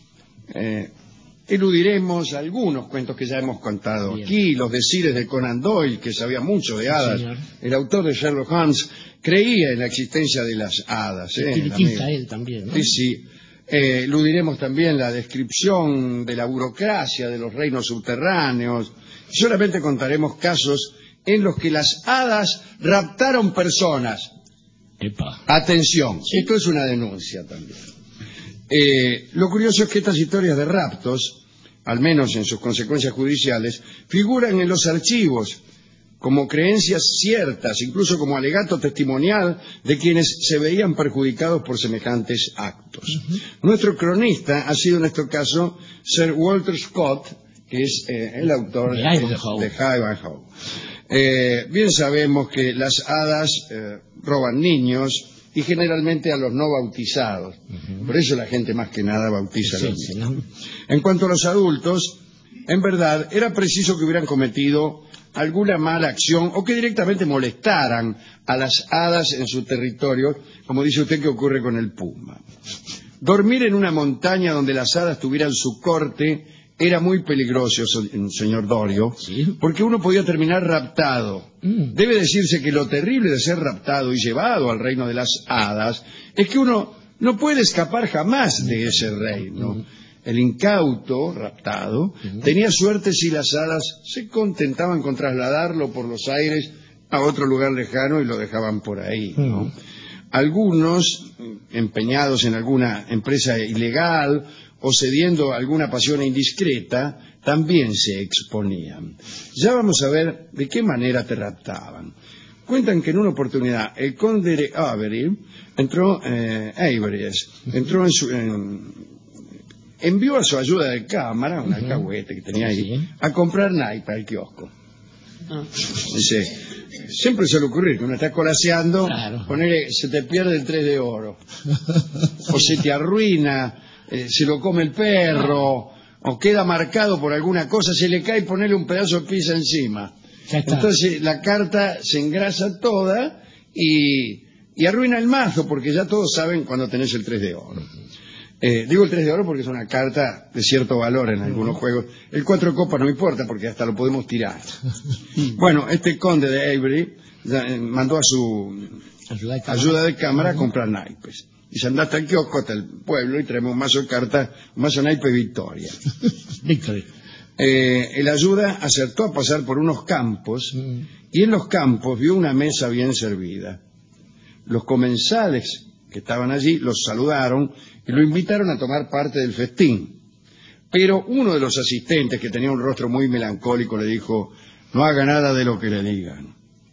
Eludiremos algunos cuentos que ya hemos contado aquí, los decires de Conan Doyle, que sabía mucho de hadas. El autor de Sherlock Holmes creía en la existencia de las hadas. Espiritista él también, ¿no? Sí, sí. Eludiremos también la descripción de la burocracia de los reinos subterráneos. Solamente contaremos casos en los que las hadas raptaron personas. Epa. Atención, esto es una denuncia también. Lo curioso es que estas historias de raptos, al menos en sus consecuencias judiciales, figuran en los archivos como creencias ciertas, incluso como alegato testimonial de quienes se veían perjudicados por semejantes actos. Nuestro cronista ha sido en este caso Sir Walter Scott, que es el autor de Ivanhoe. Bien sabemos que las hadas roban niños y generalmente a los no bautizados. Por eso la gente más que nada bautiza a los niños. En cuanto a los adultos, en verdad era preciso que hubieran cometido alguna mala acción o que directamente molestaran a las hadas en su territorio, como dice usted que ocurre con el puma. Dormir en una montaña donde las hadas tuvieran su corte era muy peligroso, señor Dorio, porque uno podía terminar raptado. Debe decirse que lo terrible de ser raptado y llevado al reino de las hadas es que uno no puede escapar jamás de ese reino. El incauto, raptado, tenía suerte si las hadas se contentaban con trasladarlo por los aires a otro lugar lejano y lo dejaban por ahí, ¿no? Algunos, empeñados en alguna empresa ilegal o cediendo a alguna pasión indiscreta, también se exponían. Ya vamos a ver de qué manera te raptaban. Cuentan que en una oportunidad el conde de Avery envió a su ayuda de cámara, un alcahuete que tenía ahí, a comprar naipes al kiosco. Dice, siempre suele ocurrir que uno está colaseando, ponele, se te pierde el 3 de oro, o se te arruina, se lo come el perro, o queda marcado por alguna cosa, se le cae ponerle un pedazo de pizza encima. Entonces la carta se engrasa toda y arruina el mazo, porque ya todos saben cuando tenés el 3 de oro. Digo el 3 de oro porque es una carta de cierto valor en algunos juegos. El 4 de copas no importa porque hasta lo podemos tirar. Bueno, este conde de Avery mandó a su ayuda de cámara a comprar naipes. Y se anda hasta el kiosco, hasta el pueblo, y traemos un mazo de cartas, un mazo de naipes Victoria. El ayuda acertó a pasar por unos campos, y en los campos vio una mesa bien servida. Los comensales que estaban allí los saludaron y lo invitaron a tomar parte del festín. Pero uno de los asistentes, que tenía un rostro muy melancólico, le dijo, no haga nada de lo que le digan.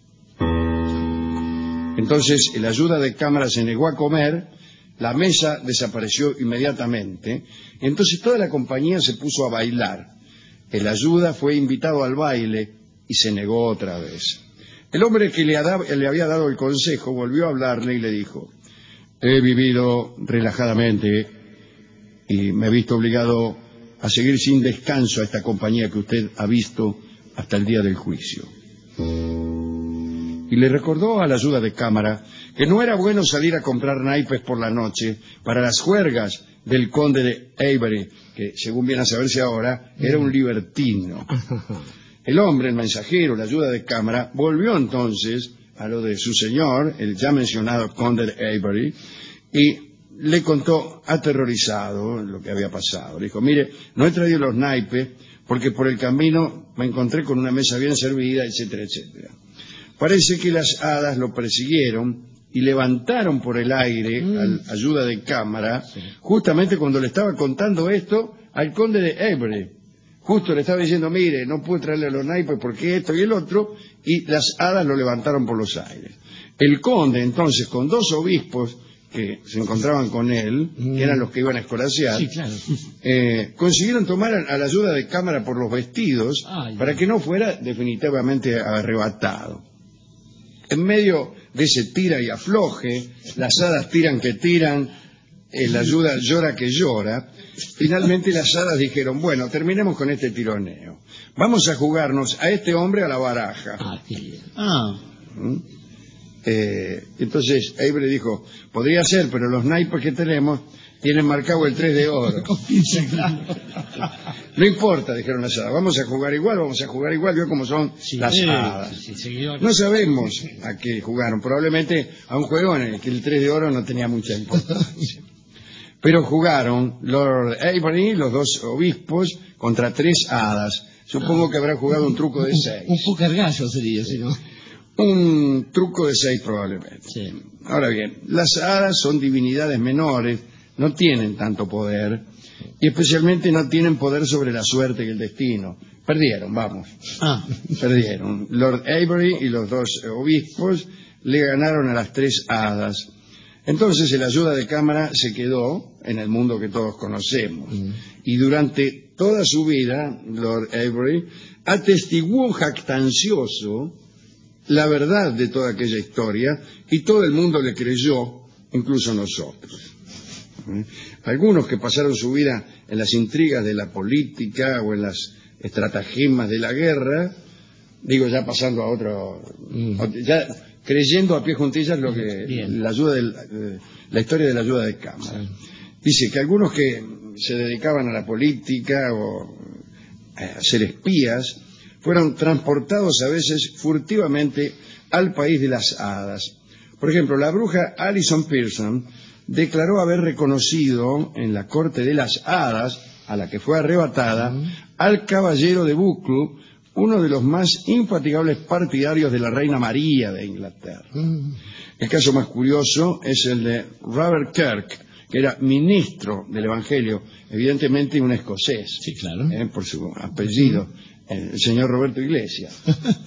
Entonces el ayuda de cámara se negó a comer, la mesa desapareció inmediatamente, entonces toda la compañía se puso a bailar. El ayuda fue invitado al baile y se negó otra vez. El hombre que le había dado el consejo volvió a hablarle y le dijo, he vivido relajadamente y me he visto obligado a seguir sin descanso a esta compañía que usted ha visto hasta el día del juicio. Y le recordó a la ayuda de cámara que no era bueno salir a comprar naipes por la noche para las juergas del conde de Avery, que según viene a saberse ahora, era un libertino. El hombre, el mensajero, la ayuda de cámara, volvió entonces a lo de su señor, el ya mencionado conde de Avery, y le contó aterrorizado lo que había pasado. Le dijo, mire, no he traído los naipes porque por el camino me encontré con una mesa bien servida, etcétera, etcétera. Parece que las hadas lo persiguieron y levantaron por el aire al ayuda de cámara, justamente cuando le estaba contando esto al conde de Avery. Justo le estaba diciendo, mire, no pude traerle los naipes porque esto y el otro, y las hadas lo levantaron por los aires. El conde, entonces, con dos obispos que se encontraban con él, que eran los que iban a escolasear, Sí, claro. consiguieron tomar a la ayuda de cámara por los vestidos para que no fuera definitivamente arrebatado. En medio de ese tira y afloje, las hadas tiran que tiran, la ayuda llora que llora, finalmente las hadas dijeron, bueno, terminemos con este tironeo. Vamos a jugarnos a este hombre a la baraja. Entonces Avery dijo, podría ser, pero los naipes que tenemos tienen marcado el 3 de oro. No importa, dijeron las hadas, vamos a jugar igual, vio cómo son las hadas. No sabemos a qué jugaron, probablemente a un juego en el que el 3 de oro no tenía mucha importancia. Pero jugaron Lord Avery, los dos obispos, contra 3 hadas. Supongo que habrá jugado un truco de 6. Un póker gallo sería, si no. Un truco de 6 probablemente. Sí. Ahora bien, las hadas son divinidades menores, no tienen tanto poder, y especialmente no tienen poder sobre la suerte y el destino. Perdieron, vamos. Perdieron. Lord Avery y los dos obispos le ganaron a las 3 hadas. Entonces el ayuda de cámara se quedó en el mundo que todos conocemos. Y durante toda su vida, Lord Avery atestiguó jactancioso la verdad de toda aquella historia y todo el mundo le creyó, incluso nosotros. Algunos que pasaron su vida en las intrigas de la política o en las estratagemas de la guerra, digo ya pasando a otro, ya creyendo a pie juntillas lo que la historia de la ayuda de cámara. Dice que algunos que se dedicaban a la política o a ser espías fueron transportados a veces furtivamente al país de las hadas. Por ejemplo, la bruja Alison Pearson declaró haber reconocido en la corte de las hadas, a la que fue arrebatada, al caballero de Buccleuch, uno de los más infatigables partidarios de la reina María de Inglaterra. El caso más curioso es el de Robert Kirk, que era ministro del Evangelio, evidentemente un escocés, sí, claro. Por su apellido, el señor Roberto Iglesias,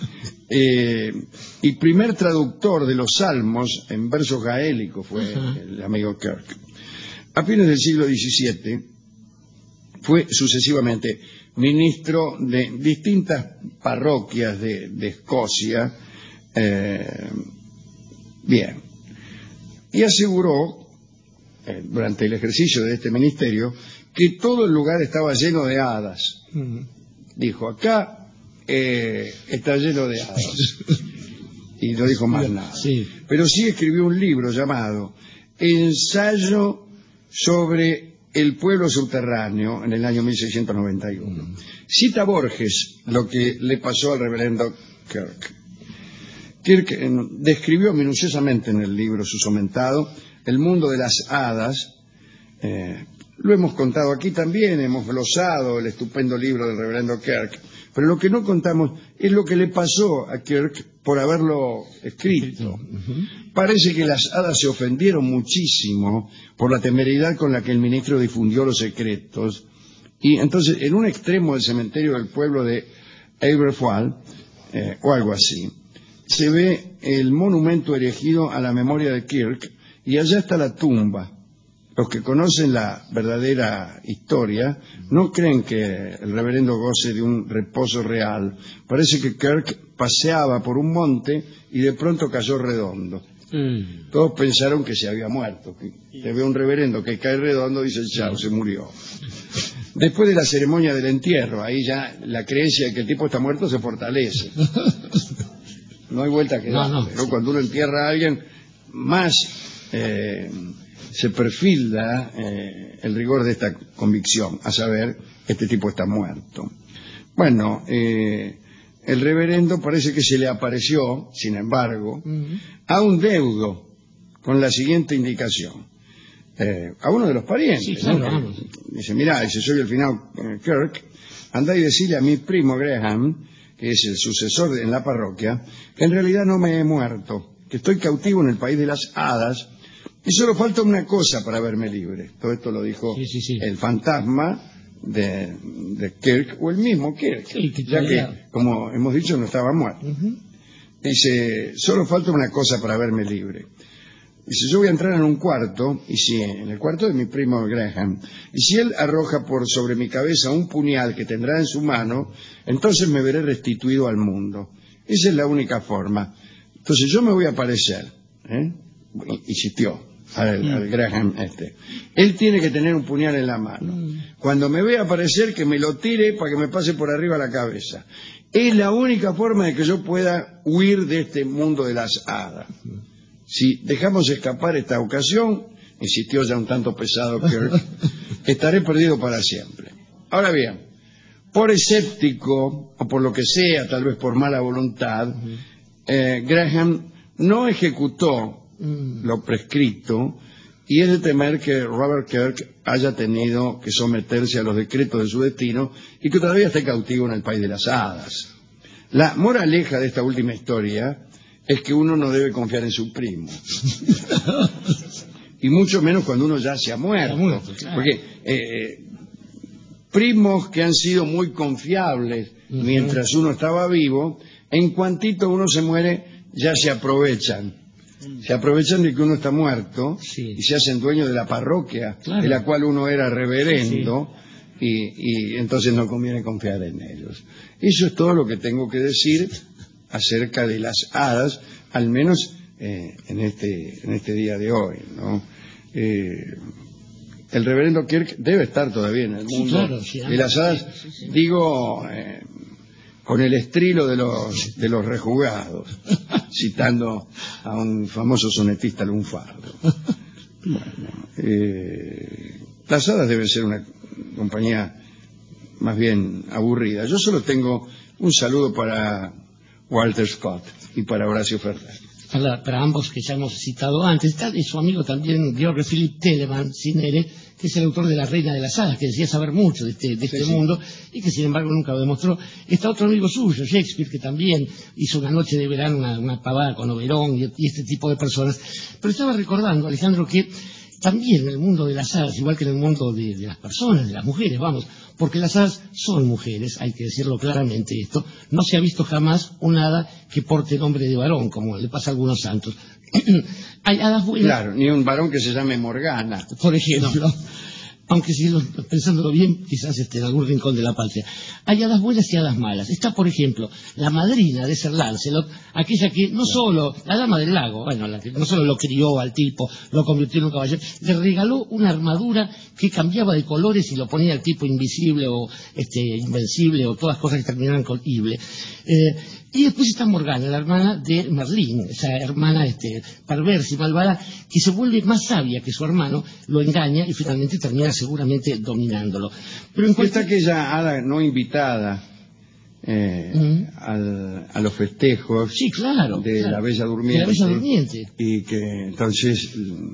y primer traductor de los salmos en versos gaélicos fue el amigo Kirk. A fines del siglo XVII fue sucesivamente ministro de distintas parroquias de Escocia, y aseguró durante el ejercicio de este ministerio que todo el lugar estaba lleno de hadas. Dijo, acá está lleno de hadas. Y no dijo más nada. Pero sí escribió un libro llamado Ensayo sobre el pueblo subterráneo en el año 1691. Cita Borges lo que le pasó al reverendo Kirk. Kirk describió minuciosamente en el libro su somentado el mundo de las hadas. Lo hemos contado aquí también, hemos glosado el estupendo libro del reverendo Kirk, pero lo que no contamos es lo que le pasó a Kirk por haberlo escrito. Parece que las hadas se ofendieron muchísimo por la temeridad con la que el ministro difundió los secretos, y entonces en un extremo del cementerio del pueblo de Aberfoyle, o algo así, se ve el monumento erigido a la memoria de Kirk, y allá está la tumba. Los que conocen la verdadera historia no creen que el reverendo goce de un reposo real. Parece que Kirk paseaba por un monte y de pronto cayó redondo. Todos pensaron que se había muerto. Te ve un reverendo que cae redondo y dice, chao, se murió. Después de la ceremonia del entierro, ahí ya la creencia de que el tipo está muerto se fortalece. No hay vuelta que dar. ¿No? Cuando uno entierra a alguien, más se perfila el rigor de esta convicción, a saber, este tipo está muerto. Bueno, el reverendo parece que se le apareció, sin embargo, a un deudo con la siguiente indicación. A uno de los parientes. Sí, claro, ¿no? Dice, mirá, dice, soy el finado Kirk, andá y decirle a mi primo Graham, que es el sucesor en la parroquia, que en realidad no me he muerto, que estoy cautivo en el país de las hadas, y solo falta una cosa para verme libre. Todo esto lo dijo el fantasma de Kirk, o el mismo Kirk, ya que, como hemos dicho, no estaba muerto. Dice, solo falta una cosa para verme libre. Dice, yo voy a entrar en un cuarto, y si en el cuarto de mi primo Graham, y si él arroja por sobre mi cabeza un puñal que tendrá en su mano, entonces me veré restituido al mundo. Esa es la única forma. Entonces yo me voy a aparecer, insistió al Graham Él tiene que tener un puñal en la mano. Cuando me vea aparecer, que me lo tire para que me pase por arriba la cabeza. Es la única forma de que yo pueda huir de este mundo de las hadas. Si dejamos escapar esta ocasión, insistió ya un tanto pesado Kirk, estaré perdido para siempre. Ahora bien, por escéptico, o por lo que sea, tal vez por mala voluntad, Graham no ejecutó lo prescrito, y es de temer que Robert Kirk haya tenido que someterse a los decretos de su destino y que todavía esté cautivo en el país de las hadas. La moraleja de esta última historia es que uno no debe confiar en su primo. Y mucho menos cuando uno ya se ha muerto. Claro. Porque primos que han sido muy confiables mientras uno estaba vivo, en cuantito uno se muere, ya se aprovechan. Se aprovechan de que uno está muerto y se hacen dueños de la parroquia, de la cual uno era reverendo, y entonces no conviene confiar en ellos. Eso es todo lo que tengo que decir acerca de las hadas, al menos en este día de hoy, ¿no? El reverendo Kirk debe estar todavía en el mundo de las hadas, digo, con el estrilo de los rejugados, citando a un famoso sonetista lunfardo. Las hadas deben ser una compañía más bien aburrida. Yo solo tengo un saludo para Walter Scott y para Horacio Ferrer. Para ambos que ya hemos citado antes. Está de su amigo también George Philip Telemann, sin R, que es el autor de La Reina de las Hadas, que decía saber mucho de este mundo y que sin embargo nunca lo demostró. Está otro amigo suyo, Shakespeare, que también hizo Una noche de verano, una pavada con Oberón y este tipo de personas. Pero estaba recordando, Alejandro, que también en el mundo de las hadas, igual que en el mundo de las personas, de las mujeres, porque las hadas son mujeres, hay que decirlo claramente esto, no se ha visto jamás un hada que porte nombre de varón, como le pasa a algunos santos. Hay hadas buenas. Claro, ni un varón que se llame Morgana. Por ejemplo. Aunque si pensándolo bien, quizás en algún rincón de la patria. Hay hadas buenas y hadas malas. Está, por ejemplo, la madrina de Sir Lancelot, aquella que no solo, la dama del lago, la que no solo lo crió al tipo, lo convirtió en un caballero, le regaló una armadura que cambiaba de colores y lo ponía al tipo invisible o invencible o todas cosas que terminaran con ible. Y después está Morgana, la hermana de Merlín, esa hermana perversa y malvada, que se vuelve más sabia que su hermano, lo engaña y finalmente termina seguramente dominándolo. Pero está aquella hada no invitada a los festejos de la Bella Durmiente, y que entonces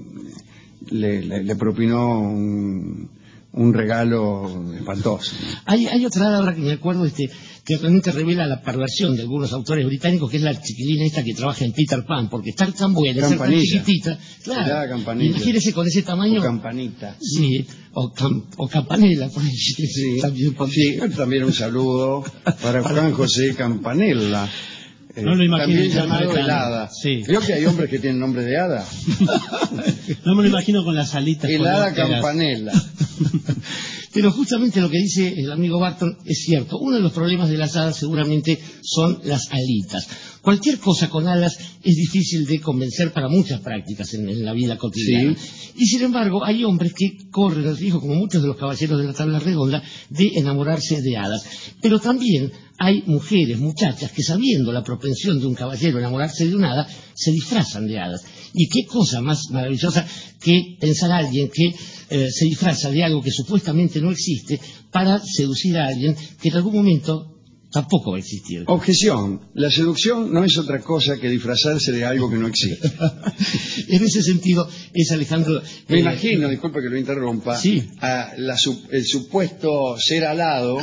le propinó un regalo espantoso. Hay otra hada ahora que me acuerdo que realmente revela la perversión de algunos autores británicos, que es la chiquilina esta que trabaja en Peter Pan, porque está tan buena, es tan chiquitita, claro, imagínese con ese tamaño. O Campanita. Sí, o Campanella. También un saludo para Juan José Campanella. No lo imagino también llamado el hada. Creo que hay hombres que tienen nombre de hada. No me lo imagino con las alitas. El hada Campanella. Pero justamente lo que dice el amigo Barton es cierto. Uno de los problemas de las hadas seguramente son las alitas. Cualquier cosa con alas es difícil de convencer para muchas prácticas en la vida cotidiana. Y sin embargo hay hombres que corren el riesgo, como muchos de los caballeros de la tabla redonda, de enamorarse de hadas. Pero también hay mujeres, muchachas, que sabiendo la propensión de un caballero a enamorarse de una hada, se disfrazan de hadas. Y qué cosa más maravillosa que pensar a alguien que se disfraza de algo que supuestamente no existe para seducir a alguien que en algún momento tampoco va a existir. Objeción. La seducción no es otra cosa que disfrazarse de algo que no existe. En ese sentido es, Alejandro... Me imagino, disculpe que lo interrumpa, el supuesto ser alado,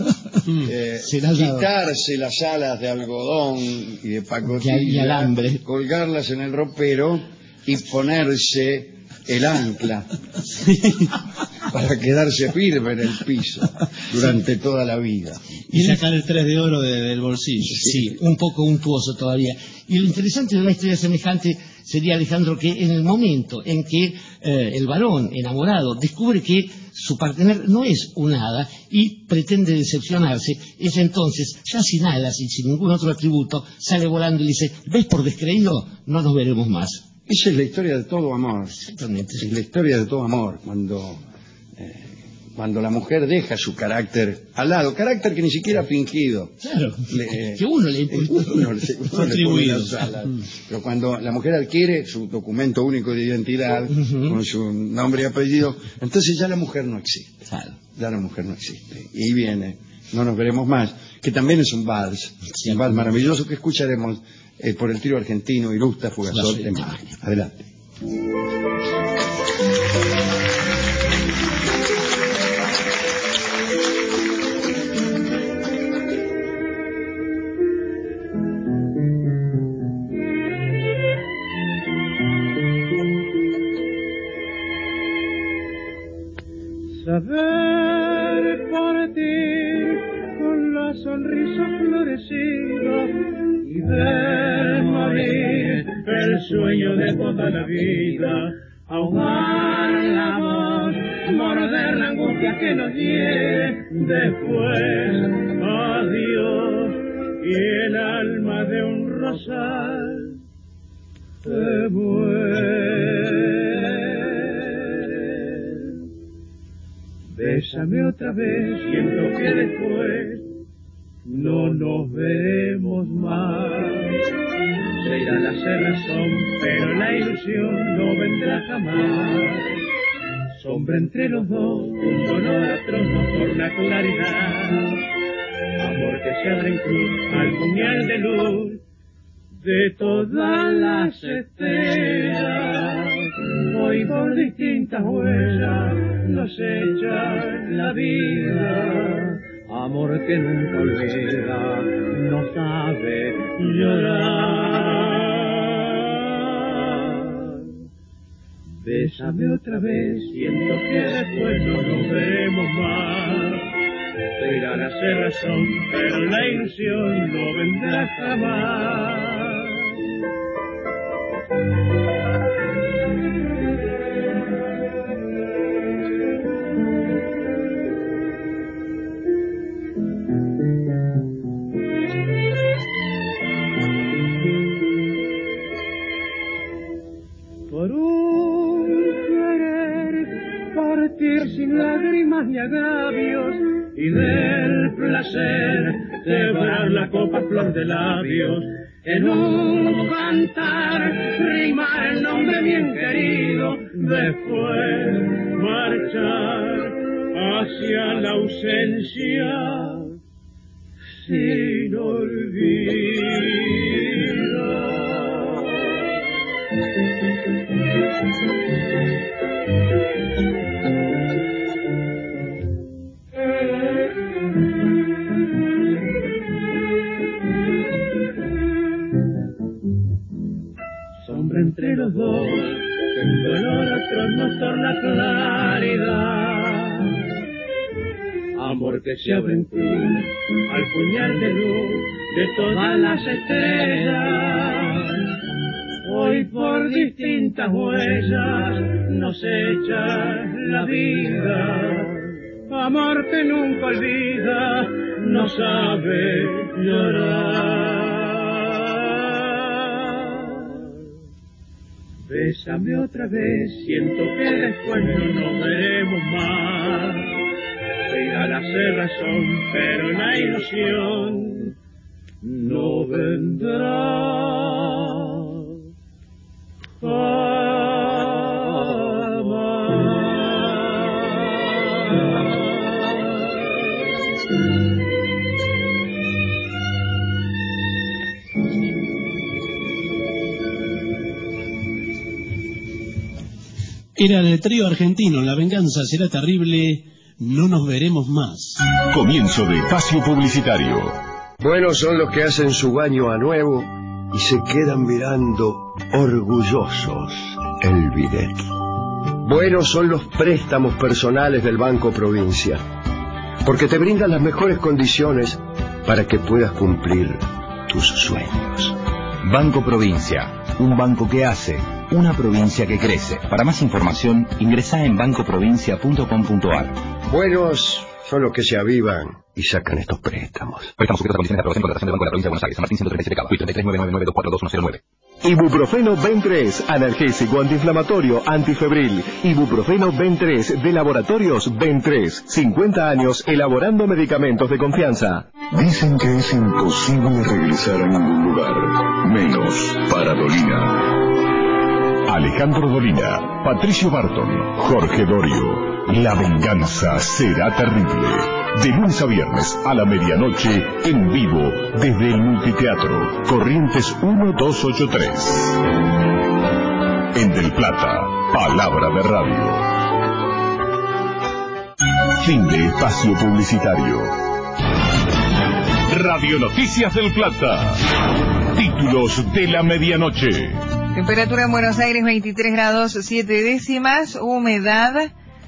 quitarse las alas de algodón y de pacotilla, y alambre, colgarlas en el ropero y ponerse el ancla. para quedarse firme en el piso durante toda la vida. Y sacar el 3 de oro del bolsillo. Sí, un poco untuoso todavía. Y lo interesante de una historia semejante sería, Alejandro, que en el momento en que el varón enamorado descubre que su partener no es un hada y pretende decepcionarse, es entonces, ya sin alas y sin ningún otro atributo, sale volando y dice: ¿ves por descreído? No nos veremos más. Esa es la historia de todo amor. Exactamente. Es la historia de todo amor, cuando la mujer deja su carácter al lado, carácter que ni siquiera ha fingido. Claro, que uno le pone las alas. Pero cuando la mujer adquiere su documento único de identidad, con su nombre y apellido, entonces ya la mujer no existe. Claro. Ya la mujer no existe. Y ahí viene, no nos veremos más, que también es un vals, un vals maravilloso que escucharemos por el trío argentino Ilustra Fugasol de Maña. Adelante. Saber partir con la sonrisa florecida y ver morir el sueño de toda la vida, ahogar la voz, morder la angustia que nos hiere, después adiós, y el alma de un rosal se muere. Bésame otra vez, siento que después no nos veremos más. Se irá la cerrazón, pero la ilusión no vendrá jamás. Sombra entre los dos, un dolor atroz nos torna claridad. Amor que se abre en cruz al puñal de luz de todas las estrellas. Hoy por distintas huellas nos echa la vida. Amor que nunca olvida, no sabe llorar. Bésame otra vez, siento que después no nos veremos más. Se irá la cerrazón, pero la ilusión no vendrá jamás. Por un querer partir sin lágrimas ni agravios, y del placer quebrar la copa flor de labios, en un cantar rimar el nombre bien querido, después marchar hacia la ausencia sin olvido. Sombra entre los dos, el dolor atroz nos torna claridad. Amor que se abre en cruz al puñal de luz de todas las estrellas. Hoy por distintas huellas nos echa la vida. Amor que nunca olvida, no sabe llorar. Bésame otra vez, siento que después no nos veremos más. Se irá la cerrazón, pero la ilusión no vendrá. Era el trío argentino, La venganza será terrible, no nos veremos más. Comienzo de espacio publicitario. Buenos son los que hacen su baño a nuevo y se quedan mirando orgullosos el bidet. Buenos son los préstamos personales del Banco Provincia, porque te brindan las mejores condiciones para que puedas cumplir tus sueños. Banco Provincia, un banco que hace, una provincia que crece. Para más información, ingresá en bancoprovincia.com.ar. Buenos son los que se avivan y sacan estos préstamos. Préstamos sujetos a condiciones de aprobación y contratación del Banco de la Provincia de Buenos Aires. San Martín 137 Cava. 339992422109. Ibuprofeno Ben3, analgésico, antiinflamatorio, antifebril. Ibuprofeno Ben3 de Laboratorios Ben3. 50 años elaborando medicamentos de confianza. Dicen que es imposible regresar a ningún lugar, menos para Dolina. Alejandro Dolina, Patricio Barton, Jorge Dorio. La venganza será terrible. De lunes a viernes a la medianoche, en vivo, desde el Multiteatro, Corrientes 1283. En Del Plata, Palabra de Radio. Fin de espacio publicitario. Radio Noticias del Plata. Títulos de la medianoche. Temperatura en Buenos Aires 23 grados 7 décimas, humedad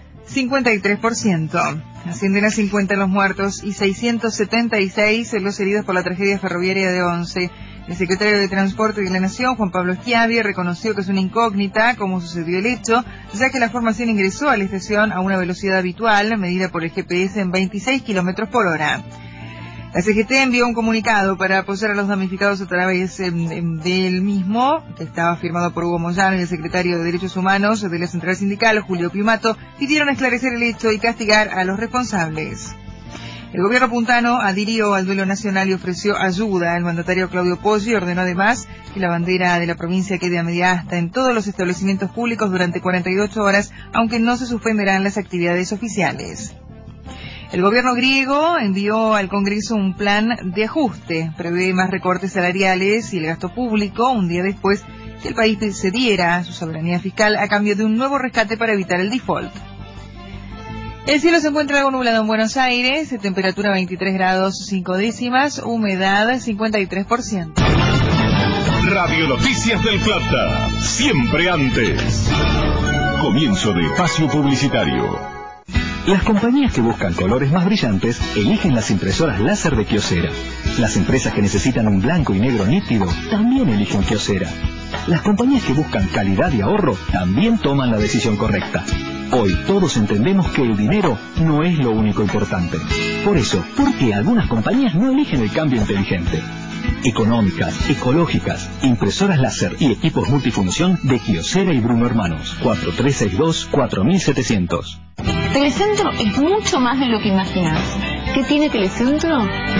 53%. Ascienden a 50 los muertos y 676 los heridos por la tragedia ferroviaria de Once. El secretario de Transporte de la Nación, Juan Pablo Schiavi, reconoció que es una incógnita cómo sucedió el hecho, ya que la formación ingresó a la estación a una velocidad habitual, medida por el GPS en 26 kilómetros por hora. La CGT envió un comunicado para apoyar a los damnificados a través del mismo, que estaba firmado por Hugo Moyano y el secretario de Derechos Humanos de la Central Sindical, Julio Pimato, pidieron esclarecer el hecho y castigar a los responsables. El gobierno puntano adhirió al duelo nacional y ofreció ayuda. El mandatario Claudio Poggi ordenó además que la bandera de la provincia quede a media asta en todos los establecimientos públicos durante 48 horas, aunque no se suspenderán las actividades oficiales. El gobierno griego envió al Congreso un plan de ajuste. Prevé más recortes salariales y el gasto público un día después que el país cediera su soberanía fiscal a cambio de un nuevo rescate para evitar el default. El cielo se encuentra algo nublado en Buenos Aires, temperatura 23 grados 5 décimas, humedad 53%. Radio Noticias del Plata, siempre antes. Comienzo de espacio publicitario. Las compañías que buscan colores más brillantes eligen las impresoras láser de Kyocera. Las empresas que necesitan un blanco y negro nítido también eligen Kyocera. Las compañías que buscan calidad y ahorro también toman la decisión correcta. Hoy todos entendemos que el dinero no es lo único importante. Por eso, ¿por qué algunas compañías no eligen el cambio inteligente? Económicas, ecológicas, impresoras láser y equipos multifunción de Kyocera y Bruno Hermanos. 4362-4700. Telecentro es mucho más de lo que imaginas. ¿Qué tiene Telecentro?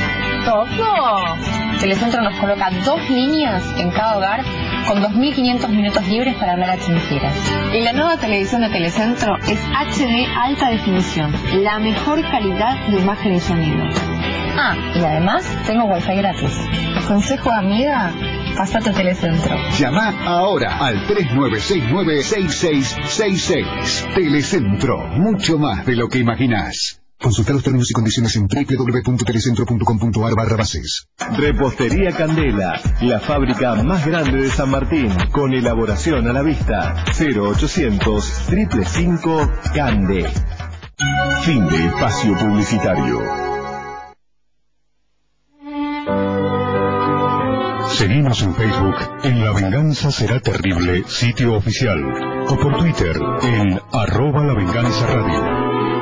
¡Todo! Telecentro nos coloca 2 líneas en cada hogar con 2.500 minutos libres para hablar a quien quieras. Y la nueva televisión de Telecentro es HD alta definición, la mejor calidad de imagen y sonido. Ah, y además tengo wifi gratis. Consejo de amiga, pasate a Telecentro. Llama ahora al 3969-6666. Telecentro, mucho más de lo que imaginás. Consulta los términos y condiciones en www.telecentro.com.ar/bases. Repostería Candela, la fábrica más grande de San Martín, con elaboración a la vista. 0800-555 Cande. Fin de espacio publicitario. Seguimos en Facebook en La Venganza Será Terrible, sitio oficial, o por Twitter en @LaVenganzaRadio.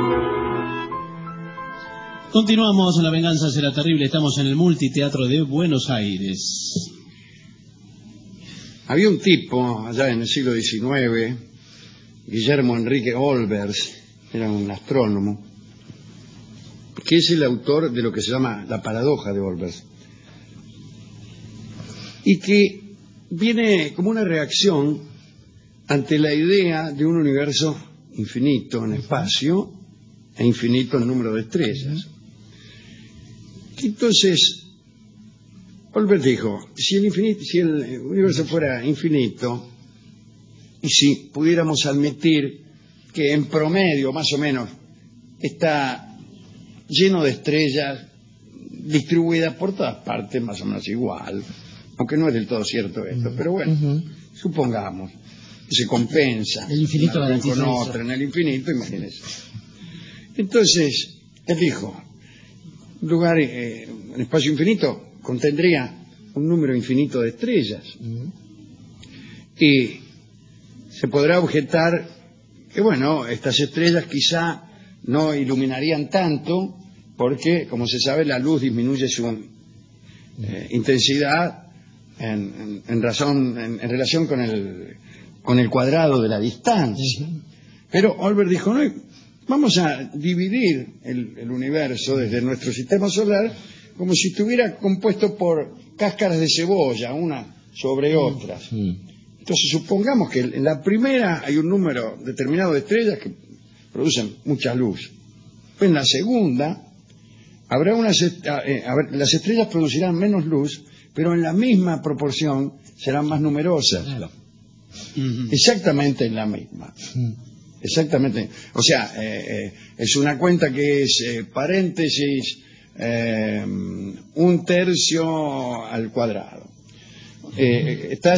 Continuamos, La Venganza Será Terrible, estamos en el Multiteatro de Buenos Aires. Había un tipo allá en el siglo XIX, Guillermo Enrique Olbers, era un astrónomo, que es el autor de lo que se llama la paradoja de Olbers, y que viene como una reacción ante la idea de un universo infinito en espacio e infinito en número de estrellas. Entonces, Olbers dijo, si el universo fuera infinito, y si pudiéramos admitir que en promedio, más o menos, está lleno de estrellas distribuidas por todas partes, más o menos igual, aunque no es del todo cierto esto, pero bueno, supongamos. se compensa. El infinito una garantiza con eso. otra, en el infinito, imagínense. Entonces, él dijo, un lugar, un espacio infinito contendría un número infinito de estrellas. Y se podrá objetar que, bueno, estas estrellas quizá no iluminarían tanto porque, como se sabe, la luz disminuye su intensidad en relación con el cuadrado de la distancia. Pero Olbers dijo, no, vamos a dividir el universo desde nuestro sistema solar como si estuviera compuesto por cáscaras de cebolla, una sobre otras. Entonces supongamos que en la primera hay un número determinado de estrellas que producen mucha luz. En la segunda habrá las estrellas producirán menos luz, pero en la misma proporción serán más numerosas. Claro. Exactamente en la misma. Exactamente. O sea, es una cuenta que es paréntesis 1/3 al cuadrado. Estás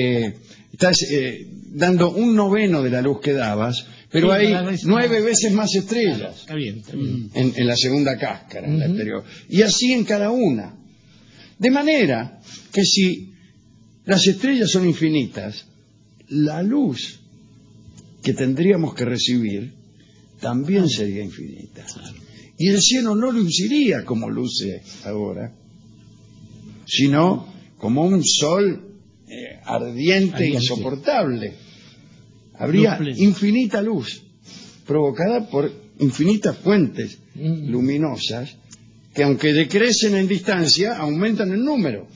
dando 1/9 de la luz que dabas, pero hay 9 veces más estrellas. Está bien. En la segunda cáscara, en la anterior. Y así en cada una. De manera que si las estrellas son infinitas, la luz que tendríamos que recibir también sería infinita. Y el cielo no luciría como luce ahora, sino como un sol ardiente e insoportable. Habría infinita luz provocada por infinitas fuentes luminosas que, aunque decrecen en distancia, aumentan en número.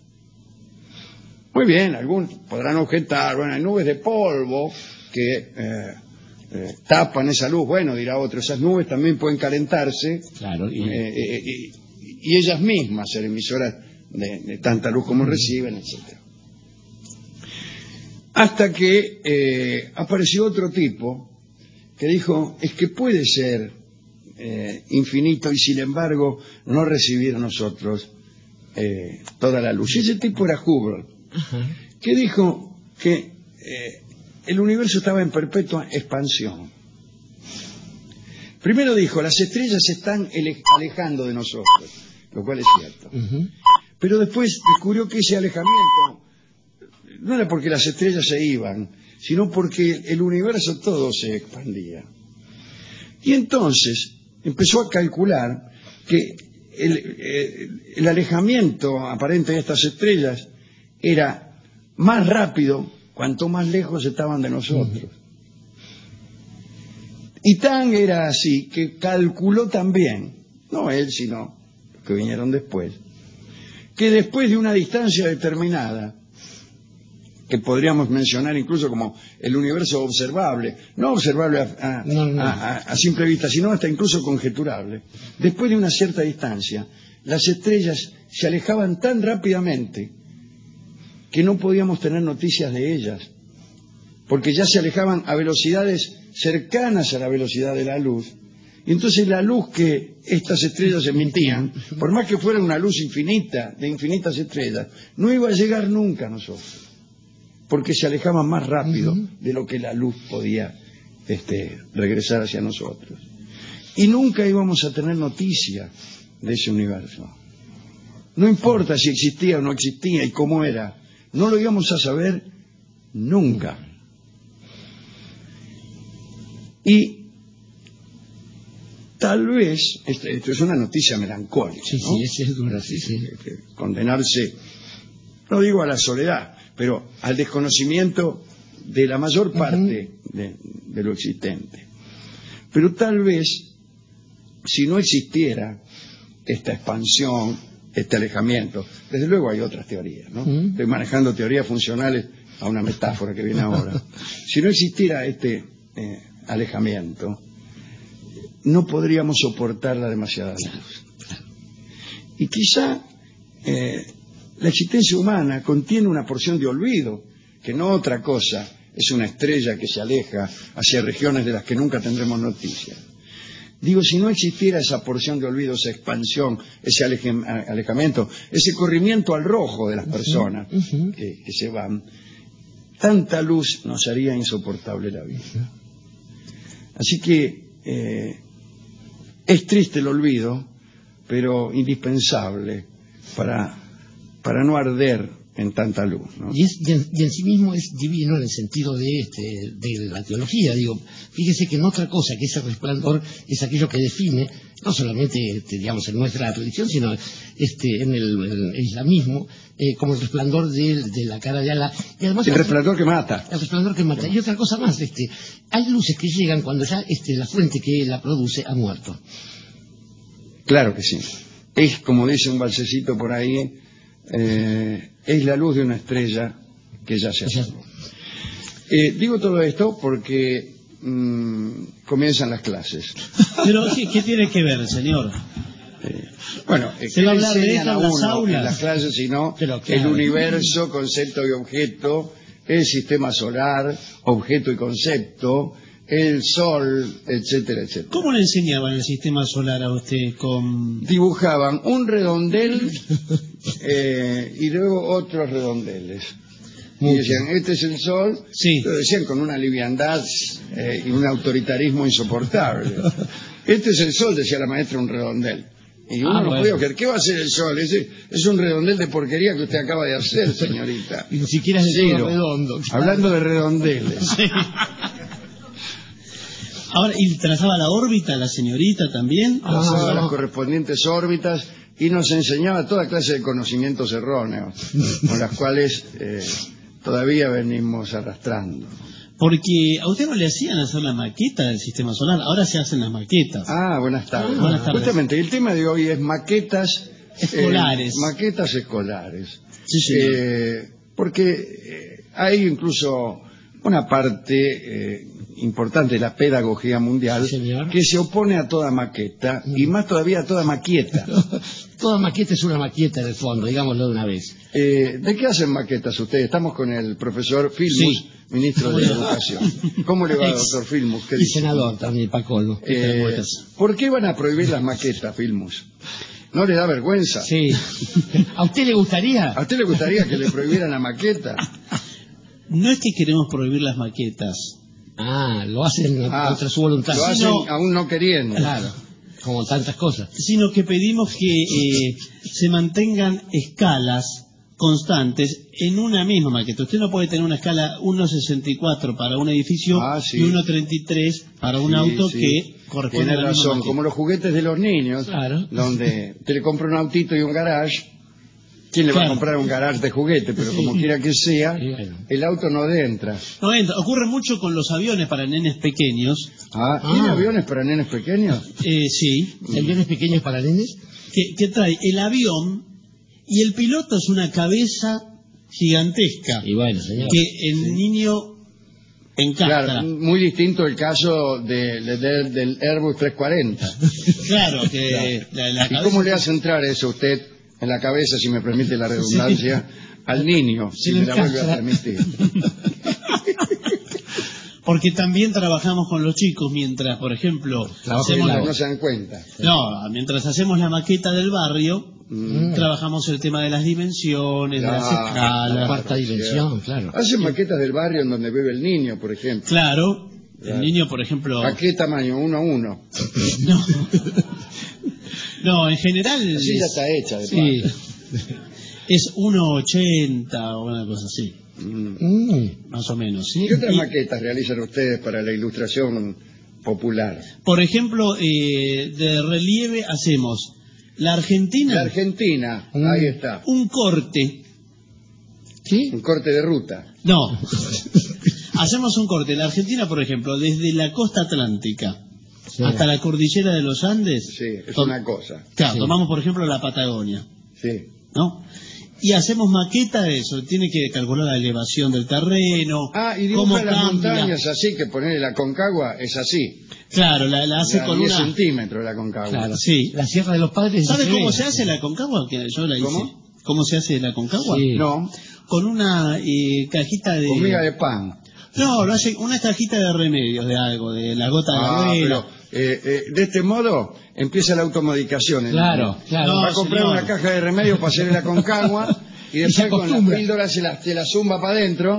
Muy bien, algunos podrán objetar, bueno, hay nubes de polvo que tapan esa luz. Bueno, dirá otro, esas nubes también pueden calentarse, claro, y ellas mismas ser emisoras de tanta luz como reciben, etc. Hasta que apareció otro tipo que dijo, es que puede ser infinito y sin embargo no recibir nosotros toda la luz. Y ese tipo era Hubble, que dijo que el universo estaba en perpetua expansión. Primero dijo, las estrellas se están alejando de nosotros, lo cual es cierto. Pero después descubrió que ese alejamiento no era porque las estrellas se iban, sino porque el universo todo se expandía. Y entonces empezó a calcular que el alejamiento aparente de estas estrellas era más rápido cuanto más lejos estaban de nosotros. Y tan era así que calculó también, no él, sino los que vinieron después, que después de una distancia determinada, que podríamos mencionar incluso como el universo observable, no observable a simple vista, sino hasta incluso conjeturable, después de una cierta distancia, las estrellas se alejaban tan rápidamente que no podíamos tener noticias de ellas, porque ya se alejaban a velocidades cercanas a la velocidad de la luz, y entonces la luz que estas estrellas emitían, por más que fuera una luz infinita, de infinitas estrellas, no iba a llegar nunca a nosotros, porque se alejaban más rápido de lo que la luz podía regresar hacia nosotros. Y nunca íbamos a tener noticia de ese universo. No importa si existía o no existía y cómo era, no lo íbamos a saber nunca. Y tal vez, esto es una noticia melancólica, ¿no? Sí, es dura, sí. Condenarse, no digo a la soledad, pero al desconocimiento de la mayor parte de lo existente. Pero tal vez, si no existiera esta expansión, este alejamiento, desde luego hay otras teorías, ¿no? Estoy manejando teorías funcionales a una metáfora que viene ahora. Si no existiera este alejamiento, no podríamos soportar la demasiada luz. Y quizá la existencia humana contiene una porción de olvido, que no otra cosa, es una estrella que se aleja hacia regiones de las que nunca tendremos noticias. Digo, si no existiera esa porción de olvido, esa expansión, ese alejamiento, ese corrimiento al rojo de las personas que se van, tanta luz nos haría insoportable la vida. Así que es triste el olvido, pero indispensable para no arder en tanta luz, ¿no? Y en sí mismo es divino en el sentido de la teología. Digo, fíjese que en otra cosa, que ese resplandor es aquello que define, no solamente digamos en nuestra religión, sino en el islamismo, como el resplandor de la cara de Alá. Y además, el resplandor que mata. El resplandor que mata. Y otra cosa más, hay luces que llegan cuando ya la fuente que la produce ha muerto. Claro que sí. Es, como dice un balsecito por ahí, es la luz de una estrella que ya se apagó. Digo todo esto porque comienzan las clases. Pero ¿qué tiene que ver, señor? Bueno, ¿se va a hablar de esto a en las uno aulas? En las clases, sino claro, el universo, concepto y objeto, el sistema solar, objeto y concepto, el sol, etcétera, etcétera. ¿Cómo le enseñaban el sistema solar a usted? Dibujaban un redondel y luego otros redondeles. Y decían, este es el sol. Sí. Lo decían con una liviandad y un autoritarismo insoportable. Este es el sol, decía la maestra, un redondel. Y uno no podía creer, ¿qué va a hacer el sol? Es un redondel de porquería que usted acaba de hacer, señorita. Y ni siquiera es de todo redondo. Hablando de redondeles. Sí. Ahora, ¿y trazaba la órbita la señorita también? Trazaba las correspondientes órbitas y nos enseñaba toda clase de conocimientos erróneos, con las cuales todavía venimos arrastrando. Porque a usted no le hacían hacer la maqueta del sistema solar, ahora se hacen las maquetas. Buenas tardes. Buenas tardes. Justamente, el tema de hoy es maquetas escolares. Maquetas escolares. Sí, porque hay incluso una parte importante de la pedagogía mundial que se opone a toda maqueta y más todavía a toda maqueta. Toda maqueta es una maqueta en el fondo, digámoslo de una vez. ¿De qué hacen maquetas ustedes? Estamos con el profesor Filmus, ministro de Educación. ¿Cómo le va, doctor Filmus? Y senador también, Pacolmo. ¿Por qué van a prohibir las maquetas, Filmus? ¿No le da vergüenza? Sí. ¿A usted le gustaría? ¿A usted le gustaría que le prohibieran la maqueta? No es que queremos prohibir las maquetas. Lo hacen contra su voluntad. Lo hacen aún no queriendo. Claro, como tantas cosas. Sino que pedimos que se mantengan escalas constantes en una misma maqueta. Usted no puede tener una escala 1.64 para un edificio y 1.33 para un auto que corresponde a la misma maqueta. Como los juguetes de los niños, donde te le compra un autito y un garage. ¿Quién le va a comprar un garage de juguete? Pero como quiera que sea, el auto no entra. No entra. Ocurre mucho con los aviones para nenes pequeños. ¿Tiene aviones para nenes pequeños? Sí. ¿Aviones pequeños para nenes? Que trae el avión y el piloto es una cabeza gigantesca. Y bueno, señor. Que el niño encastra. Claro, muy distinto el caso del Airbus 340. Claro, que la ¿Y cómo le hace entrar eso a usted en la cabeza, si me permite la redundancia, al niño, si me la vuelve a permitir? Porque también trabajamos con los chicos mientras, por ejemplo, no se dan cuenta. No, mientras hacemos la maqueta del barrio, trabajamos el tema de las dimensiones, de las escalas. La cuarta dimensión, claro. Hacen maquetas del barrio en donde vive el niño, por ejemplo. Claro, el niño, por ejemplo... ¿A qué tamaño? 1:1. No. No, en general... Así ya está hecha, de paso. Es 1.80 o una cosa así. Más o menos. ¿Sí? ¿Qué otras maquetas realizan ustedes para la ilustración popular? Por ejemplo, de relieve hacemos la Argentina. La Argentina, ahí está. Un corte. ¿Sí? Un corte de ruta. No. Hacemos un corte. La Argentina, por ejemplo, desde la costa atlántica hasta la cordillera de los Andes. Sí, es una cosa. Claro, tomamos por ejemplo la Patagonia. Sí. ¿No? Y hacemos maqueta de eso. Tiene que calcular la elevación del terreno. Y dibuja las montañas así, que ponerle la Concagua es así. Claro, la hace con 10 una... centímetros la Concagua. Claro, sí. La Sierra de los Padres. ¿Sabe cómo se hace la Concagua? Que yo la hice. ¿Cómo se hace la Concagua? Sí. No. Con una cajita de... Con miga de pan. No, lo hace una cajita de remedios de algo, de la gota de abuelo. De este modo empieza la automedicación. Claro. Va a comprar una caja de remedios para hacerle la Concagua y después con las píldoras se la zumba para adentro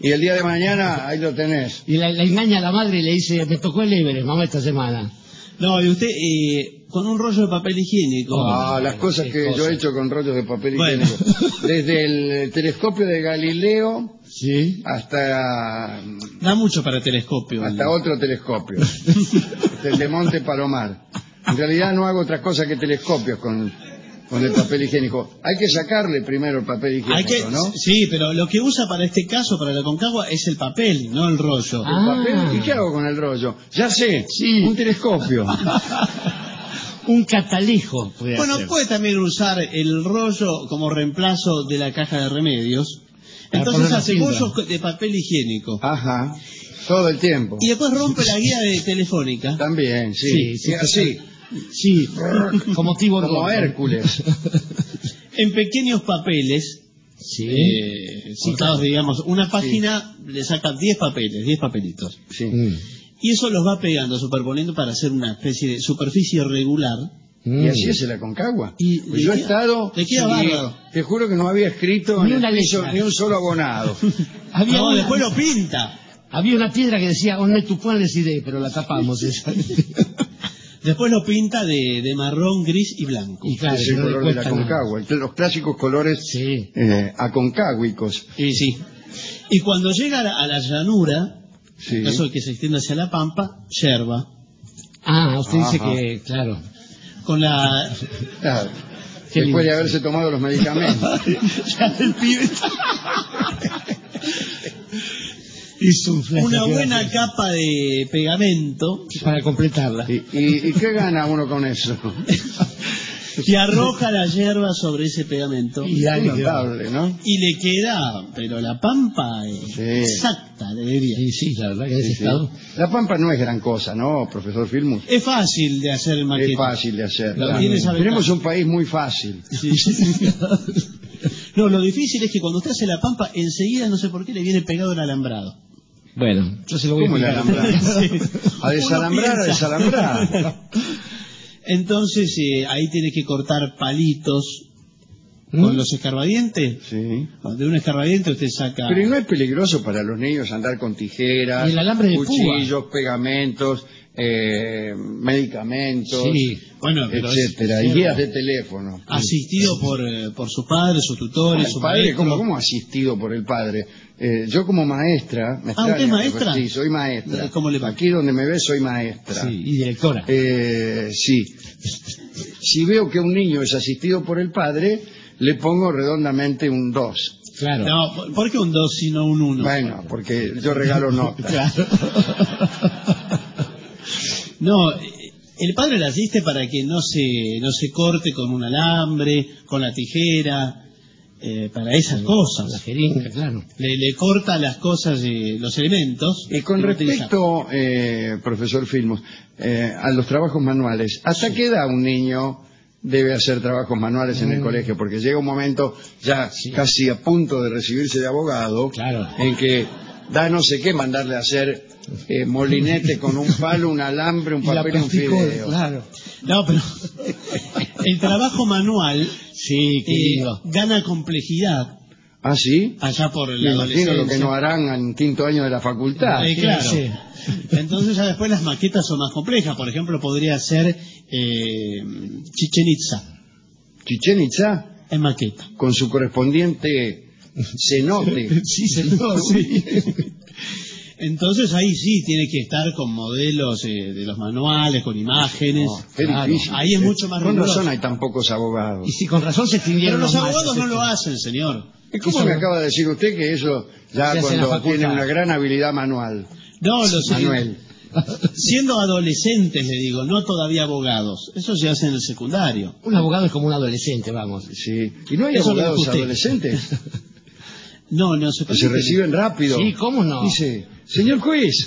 Y el día de mañana, ahí lo tenés. Y la engaña a la madre y le dice, me tocó el Everest, mamá, esta semana. No, y usted, con un rollo de papel higiénico... Las cosas que yo he hecho con rollos de papel higiénico. Desde el telescopio de Galileo hasta... Da mucho para telescopio. Hasta otro telescopio. El de Monte Palomar. En realidad no hago otra cosa que telescopios con el papel higiénico. Hay que sacarle primero el papel higiénico, ¿no? Sí, pero lo que usa para este caso, para la Aconcagua, es el papel, no el rollo. ¿El papel? ¿Y qué hago con el rollo? Ya sé, un telescopio. Un catalejo. Puede también usar el rollo como reemplazo de la caja de remedios. Entonces hace bollos de papel higiénico. Ajá, todo el tiempo. Y después rompe la guía de telefónica. También, sí. Sí, como Tibor como Hércules. En pequeños papeles, cortados, digamos, una página le saca 10 papelitos. Sí. Y eso los va pegando, superponiendo para hacer una especie de superficie regular. Y así es el Aconcagua. Pues yo he estado... Te queda bárbaro. Te juro que no había escrito ni un solo abonado. Después lo pinta. Había una piedra que decía, on tu point les idées, pero la tapamos esa. Después lo pinta de marrón, gris y blanco. Y claro, es el color del Aconcagua, los clásicos colores aconcagüicos. Sí. Y cuando llega a la llanura, en caso de que se extienda hacia la pampa, yerba. Usted dice que, claro. Con la... Después de haberse tomado los medicamentos. Ya el pibe... Una buena capa de pegamento para completarla. ¿Y qué gana uno con eso? Y arroja la hierba sobre ese pegamento. Notable, ¿no? Y le queda, pero la pampa exacta, le diría. Sí, la verdad que en ese estado. La pampa no es gran cosa, ¿no, profesor Filmus? Es fácil de hacer el maquete. Es fácil de hacer. Claro. Tenemos un país muy fácil. Sí. No, lo difícil es que cuando usted hace la pampa, enseguida, no sé por qué, le viene pegado el alambrado. Bueno, yo se lo voy a explicar. A desalambrar. Entonces, ahí tiene que cortar palitos con los escarbadientes. Sí. De un escarbadiente usted saca... Pero no es peligroso para los niños andar con tijeras, y el alambre de cuchillos, pegamentos, medicamentos, etcétera, y guías de teléfono. Asistido por su padre, sus tutores, su padre. maestro. ¿Cómo asistido por el padre? Yo como maestra... ¿Usted es maestra? Sí, soy maestra. ¿Cómo le va? Aquí donde me ves soy maestra. Sí, y directora. Sí. Si veo que un niño es asistido por el padre, le pongo redondamente un 2. Claro. No, ¿por qué un 2 sino un 1? Bueno, porque yo regalo notas. Claro. No, el padre la asiste para que no se corte con un alambre, con la tijera, para esas cosas. La jeringa, claro. Le corta las cosas, los elementos. Y con respecto, profesor Filmus, a los trabajos manuales, ¿hasta qué edad un niño debe hacer trabajos manuales en el colegio? Porque llega un momento ya casi a punto de recibirse de abogado, en que da no sé qué mandarle a hacer molinete con un palo, un alambre, un papel y un fideo. Claro. No, pero el trabajo manual gana complejidad. ¿Ah, sí? Allá por Me la adolescencia. imagino lo que no harán en quinto año de la facultad. Claro. Sí. Entonces ya después las maquetas son más complejas. Por ejemplo, podría ser Chichén Itzá. ¿Chichén Itzá? En maqueta. Con su correspondiente cenote. Sí, cenote. Entonces ahí sí tiene que estar con modelos de los manuales, con imágenes. Qué difícil. Ahí es mucho más riguroso. Con razón hay tan pocos abogados. Y si con razón se extinguieron. Pero los abogados no lo hacen, señor. ¿Cómo me acaba de decir usted que eso ya cuando tiene una gran habilidad manual? No, Manuel. Siendo adolescentes, le digo, no todavía abogados. Eso se hace en el secundario. Un abogado es como un adolescente, vamos. Sí. ¿Y no hay abogados adolescentes? No se reciben rápido. Sí, ¿cómo no? Dice, señor juez,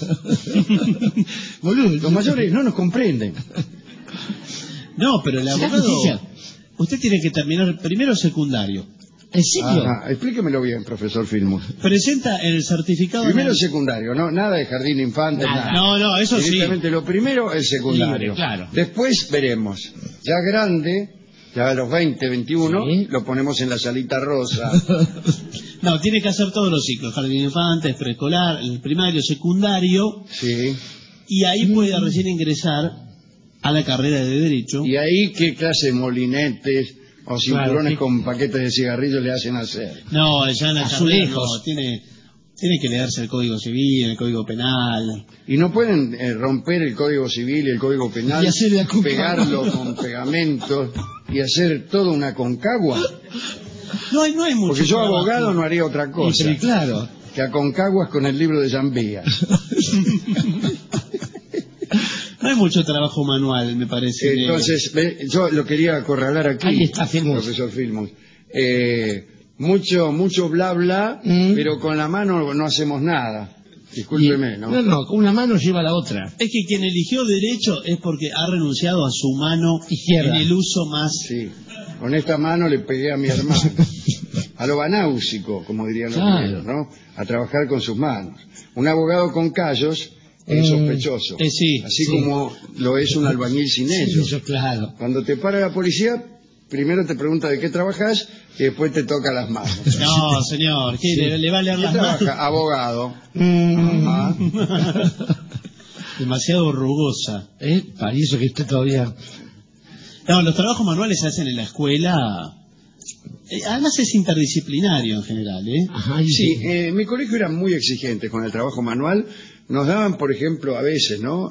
los mayores no nos comprenden. No, pero el abogado, usted tiene que terminar primero secundario. ¿En serio? Explíquemelo bien, profesor Filmus. Presenta el certificado... Primero secundario, no, nada de jardín infante, nada. No, eso sí. Directamente lo primero es secundario. Libre, claro. Después veremos. Ya grande, ya a los 20, 21, lo ponemos en la salita rosa. No, tiene que hacer todos los ciclos, jardín de infantes, preescolar, el primario, secundario, Sí. y ahí puede recién ingresar a la carrera de Derecho. ¿Y ahí qué clase de molinetes o cinturones con paquetes de cigarrillos le hacen hacer? No, ya en la carrera Azulejos. no, tiene que leerse el Código Civil, el Código Penal. ¿Y no pueden romper el Código Civil y el Código Penal, Y hacer la Aconcagua. pegarlo con pegamentos y hacer toda una Aconcagua? No hay mucho Porque yo, trabajo. abogado, no haría otra cosa Sí, claro. que Aconcaguas con el libro de Zambía. No hay mucho trabajo manual, me parece. Entonces, yo lo quería acorralar aquí, Ahí está, Filmus. profesor Filmus. Mucho bla bla, pero con la mano no hacemos nada. Discúlpeme, ¿no? No, con una mano lleva la otra. Es que quien eligió Derecho es porque ha renunciado a su mano Izquierda. en el uso más... Sí, con esta mano le pegué a mi hermano. A lo banáusico, como dirían los Claro. griegos, ¿no? A trabajar con sus manos. Un abogado con callos es sospechoso. sí, así sí. como lo es un albañil sin ellos. Eso, claro. Cuando te para la policía, primero te pregunta de qué trabajas y después te toca las manos. No, señor, ¿qué le va a leer ¿Qué las manos? trabaja? Abogado. Ajá. Demasiado rugosa. Para eso que usted todavía... No, los trabajos manuales se hacen en la escuela. Además es interdisciplinario en general, ¿eh? Ajá, y Sí, mi colegio era muy exigente con el trabajo manual. Nos daban, por ejemplo, a veces, ¿no?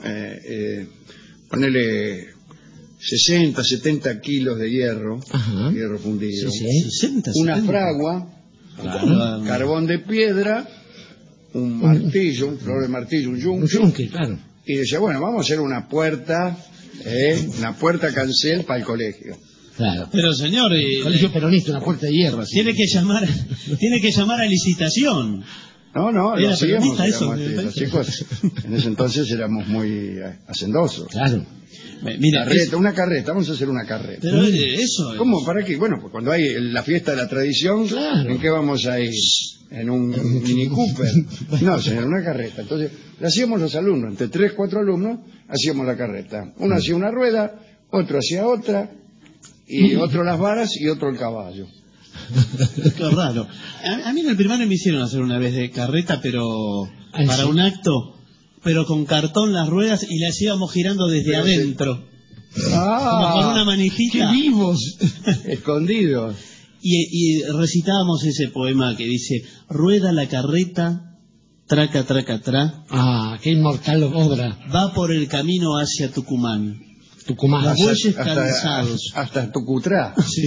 Ponerle 60, 70 kilos de hierro, Ajá. hierro fundido, Sí, sí. 60, una 70. fragua, Claro. carbón de piedra, un martillo, un flor de martillo, un Un yunque, yunque, claro. y decía, bueno, vamos a hacer una puerta cancel para el colegio. Claro. Pero señor, Colegio peronista, una puerta de hierro. así. tiene que llamar a licitación. No, lo Era hacíamos, peronista eso, éramos, me los parece. chicos en ese entonces éramos muy hacendosos. Claro. Mira, Una carreta, vamos a hacer una carreta. pero eso. ¿Cómo? ¿Para qué? Bueno, pues cuando hay la fiesta de la tradición, Claro. ¿en qué vamos a ir? ¿En un Mini Cooper? No, señor, una carreta. Entonces, la hacíamos los alumnos, entre 3, 4 alumnos, hacíamos la carreta. Uno hacía una rueda, otro hacía otra, y otro las varas y otro el caballo. Qué raro. A mí en el primario me hicieron hacer una vez de carreta, pero Ay, para sí. un acto, pero con cartón las ruedas y las íbamos girando desde Pero adentro. Como con una manijita. ¡Qué vivos! Escondidos. Y recitábamos ese poema que dice: rueda la carreta, traca, traca, tra, Ah, qué inmortal obra. va por el camino hacia Tucumán. Tucumán. Los bueyes cansados. Hasta Tucutrá. Sí.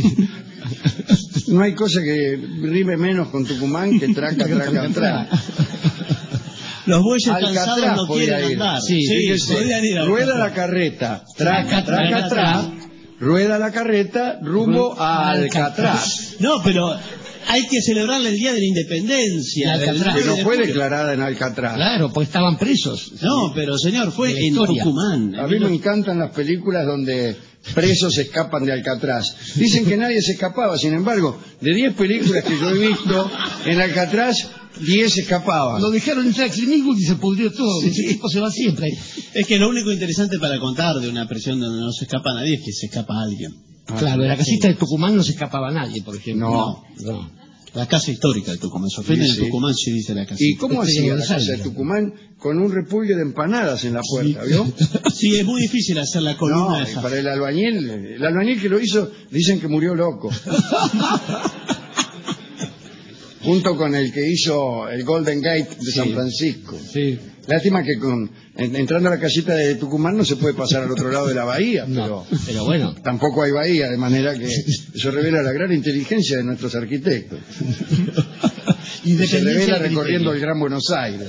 No hay cosa que rime menos con Tucumán que traca, traca, tra. Los bueyes Alcatraz cansados no podría quieren ir. andar. Sí, Fíjese, podrían ir a rueda Alcatraz. la carreta, traca, traca, tra, rueda la carreta rumbo a Alcatraz. No, pero hay que celebrarle el Día de la Independencia. De Alcatraz. Que del no 9 de fue julio. declarada en Alcatraz. Claro, pues estaban presos. No, pero señor, fue De la en historia. Tucumán. A mí me encantan las películas donde presos escapan de Alcatraz. Dicen que nadie se escapaba, sin embargo, de 10 películas que yo he visto en Alcatraz, 10 escapaban. Lo dejaron entrar a Clinicut y se pudrió todo. Ese tipo se va siempre. Es que lo único interesante para contar de una prisión donde no se escapa nadie es que se escapa alguien. Claro, de la casita de Tucumán no se escapaba nadie, por ejemplo. No. La casa histórica de Tucumán. Se ofende Sí, en sí. Tucumán si dice la casa. ¿Y cómo Este, hacía la Buenos casa de Aires. Tucumán con un repulgue de empanadas en la puerta, vio? Sí, es muy difícil hacer la columna No, y esa. para el albañil que lo hizo, dicen que murió loco. Junto con el que hizo el Golden Gate de San Francisco. Sí. Lástima que entrando a la casita de Tucumán no se puede pasar al otro lado de la bahía, Pero bueno. tampoco hay bahía, de manera que eso revela la gran inteligencia de nuestros arquitectos. Y se revela recorriendo el Gran Buenos Aires.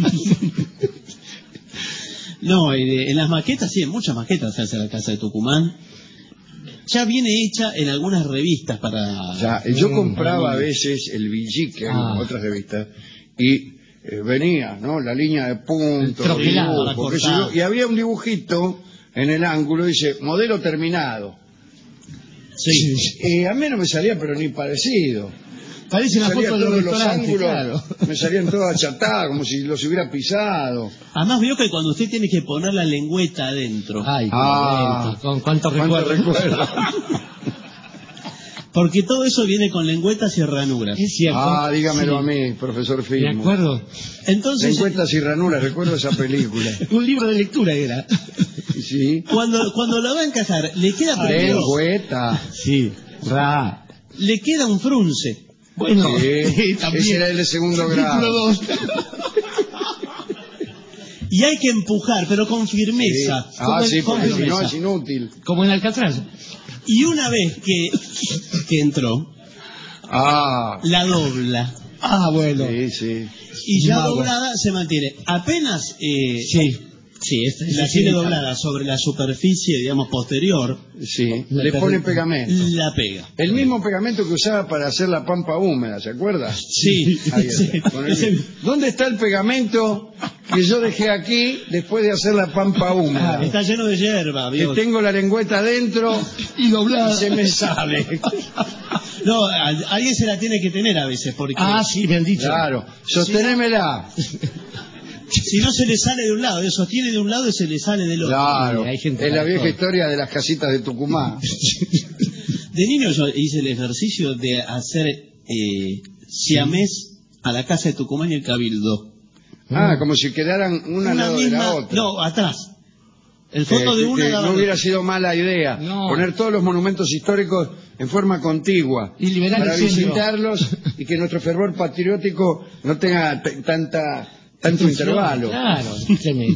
No, en las maquetas, sí, en muchas maquetas se hace la casa de Tucumán. Ya viene hecha en algunas revistas para... Ya, yo compraba a veces el Villique en otras revistas y venía, ¿no? La línea de puntos, troquelado, dibujo, qué sé yo, y había un dibujito en el ángulo, dice, modelo terminado. Sí. Y a mí no me salía pero ni parecido. Parece una Salía foto de todos un los restaurante, ángulos, claro. me salían todos achatados, como si los hubiera pisado. Además veo que cuando usted tiene que poner la lengüeta adentro. Ay, Ah, con cuántos ¿Cuánto recuerdos. recuerdo? Porque todo eso viene con lengüetas y ranuras. Es cierto. Ah, dígamelo Sí. a mí, profesor Filmus. Me acuerdo. Entonces, Lengüetas y ranuras, recuerdo esa película. Un libro de lectura era. Sí. cuando lo va a encajar, le queda primero, Lengüeta. Sí. le queda un frunce. Bueno, Sí, también. ese era el de segundo grado. Título 2. Y hay que empujar, pero con Sí. firmeza. Ah, sí, porque si no firmeza. es inútil. Como en Alcatraz. Y una vez que entró, Ah, la dobla. Ah, bueno. sí, sí. Y ya Mago. doblada se mantiene. Apenas Sí, esta la tiene doblada sobre la superficie, digamos, posterior, Sí, le pone pegamento. la pega. El mismo pegamento que usaba para hacer la pampa húmeda, ¿se acuerda? Sí. Ahí está, Sí. con el- ¿Dónde está el pegamento que yo dejé aquí después de hacer la pampa húmeda? Está lleno de hierba, Que ¿vio? tengo la lengüeta adentro Y doblada. y se me sale. No, alguien se la tiene que tener a veces, porque Ah, sí, me han dicho. Claro, sostenémela. si no se le sale de un lado, él sostiene de un lado y se le sale del otro. Claro, hay gente es la para vieja todo. historia de las casitas de Tucumán. De niño yo hice el ejercicio de hacer siamés a la casa de Tucumán y el Cabildo. Ah, como si quedaran una al lado de la otra. No, atrás. El fondo de una que daba no al hubiera otro. sido mala idea No. poner todos los monumentos históricos en forma contigua Y liberar para el centro. visitarlos y que nuestro fervor patriótico no tenga tanto intervalo. Claro, escúcheme.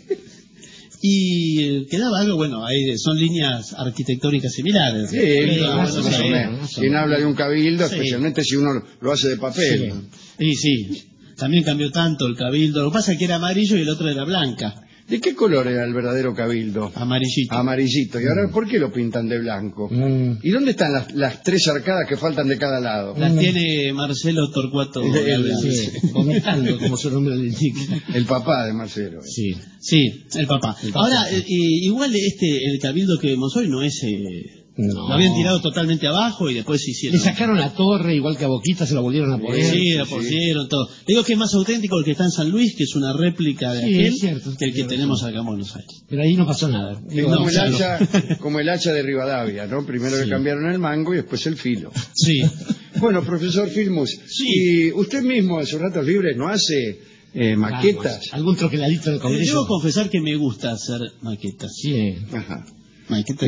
Y quedaba algo, bueno, ahí son líneas arquitectónicas similares. Sí, más o más o menos, menos. más o Quien menos. habla de un cabildo, Sí. especialmente si uno lo hace de papel. Y sí, también cambió tanto el Cabildo. Lo que pasa es que era amarillo y el otro era blanca. ¿De qué color era el verdadero cabildo? Amarillito. Amarillito. ¿Y ahora por qué lo pintan de blanco? ¿Y dónde están las tres arcadas que faltan de cada lado? Las tiene Marcelo Torcuato. Sí, vomitando, como su nombre le indica. El papá de Marcelo. Sí. Sí, el papá. Ahora, igual el Cabildo que vemos hoy no es... No. Lo habían tirado totalmente abajo y después se hicieron... Le sacaron la torre, igual que a Boquita, se la volvieron a poner. Sí, la pusieron todo. Digo que es más auténtico el que está en San Luis, que es una réplica de Sí, aquel, es cierto, que el que tiene tenemos razón. acá en Buenos Aires. Pero ahí no pasó nada. Es No, como, claro. como el hacha de Rivadavia, ¿no? Primero le cambiaron el mango y después el filo. Sí. Bueno, profesor Filmus, y usted mismo en sus ratos libres no hace maquetas. Vamos, algún troqueladito en el Debo Congreso. confesar que me gusta hacer maquetas. Sí. Ajá. Maquetas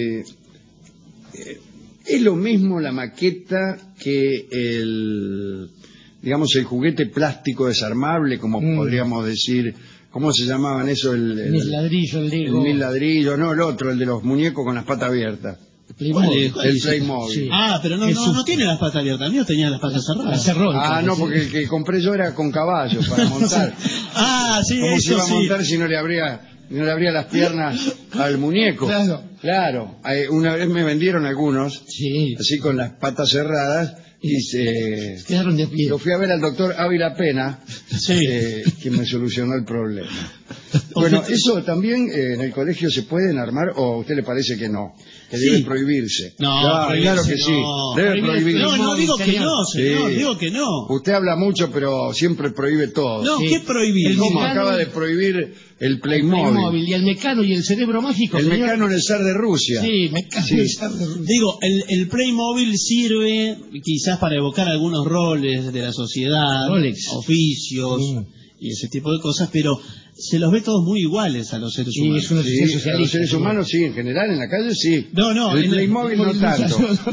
Es lo mismo la maqueta que el juguete plástico desarmable, como podríamos decir. ¿Cómo se llamaban eso? El mil ladrillo, el Lego. El mil ladrillo, no, el otro, el de los muñecos con las patas abiertas. Playmobil. ¿Cuál El es? Playmobil. Sí. Ah, pero no tiene las patas abiertas. El mío tenía las patas cerradas. Cerró, Ah, no, porque el que compré yo era con caballos para montar. Ah, sí, ¿Cómo se eso iba a sí. montar si no le abría las piernas al muñeco? Claro. Una vez me vendieron algunos, Sí. así con las patas cerradas, y Quedaron de pie. lo fui a ver al doctor Ávila Pena, que me solucionó el problema. Bueno, eso también en el colegio se pueden armar, o a usted le parece que no, que debe prohibirse. No, claro que prohibirse sí, no. debe prohibirse. No, digo que no, señor, Sí. digo que no. Usted habla mucho, pero siempre prohíbe todo. No, ¿qué prohibir? ¿Cómo Mecano- acaba de prohibir el Playmobil? Playmobil y el Mecano y el cerebro mágico. El señor. Mecano en el zar de Rusia. Sí, Mecano Sí. y el zar de Rusia. Digo, el Playmobil sirve quizás para evocar algunos roles de la sociedad, Rolex. oficios y ese tipo de cosas, pero se los ve todos muy iguales a los seres Sí, humanos. es una Sí, sociedad a socialista. los seres señor. humanos sí, en general, en la calle sí. No, el Playmobil no tanto.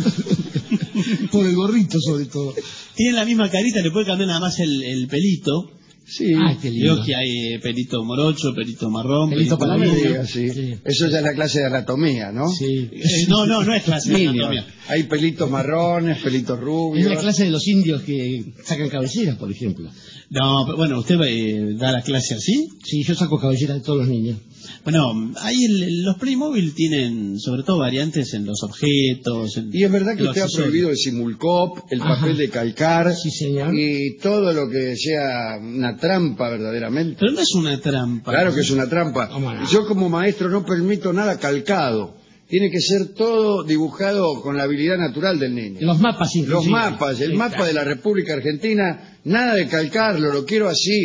Por el gorrito, sobre todo. Tienen la misma carita, le puede cambiar nada más el pelito. Sí. Ah, qué lindo. Veo que hay pelito morocho, pelito marrón, Pelito No me Palomino. diga, sí. Sí. Eso ya es la clase de anatomía, ¿no? Sí. No es clase de Niños. anatomía. Hay pelitos marrones, pelitos Es rubios. la clase de los indios que sacan cabelleras, por ejemplo. No, pero bueno, ¿usted da la clase así? Sí, yo saco cabelleras de todos los niños. Bueno, ahí los Playmobil tienen sobre todo variantes en los objetos. Y es verdad que los usted ha accesorios. prohibido el simulcop, el Ajá. papel de calcar Sí, señor. y todo lo que sea una trampa verdaderamente. Pero no es una trampa. Claro que es una trampa. ¿Cómo no? Yo como maestro no permito nada calcado. Tiene que ser todo dibujado con la habilidad natural del niño. Los mapas, Los inclusive. mapas, el Sí, mapa claro. de la República Argentina, nada de calcarlo, lo quiero así,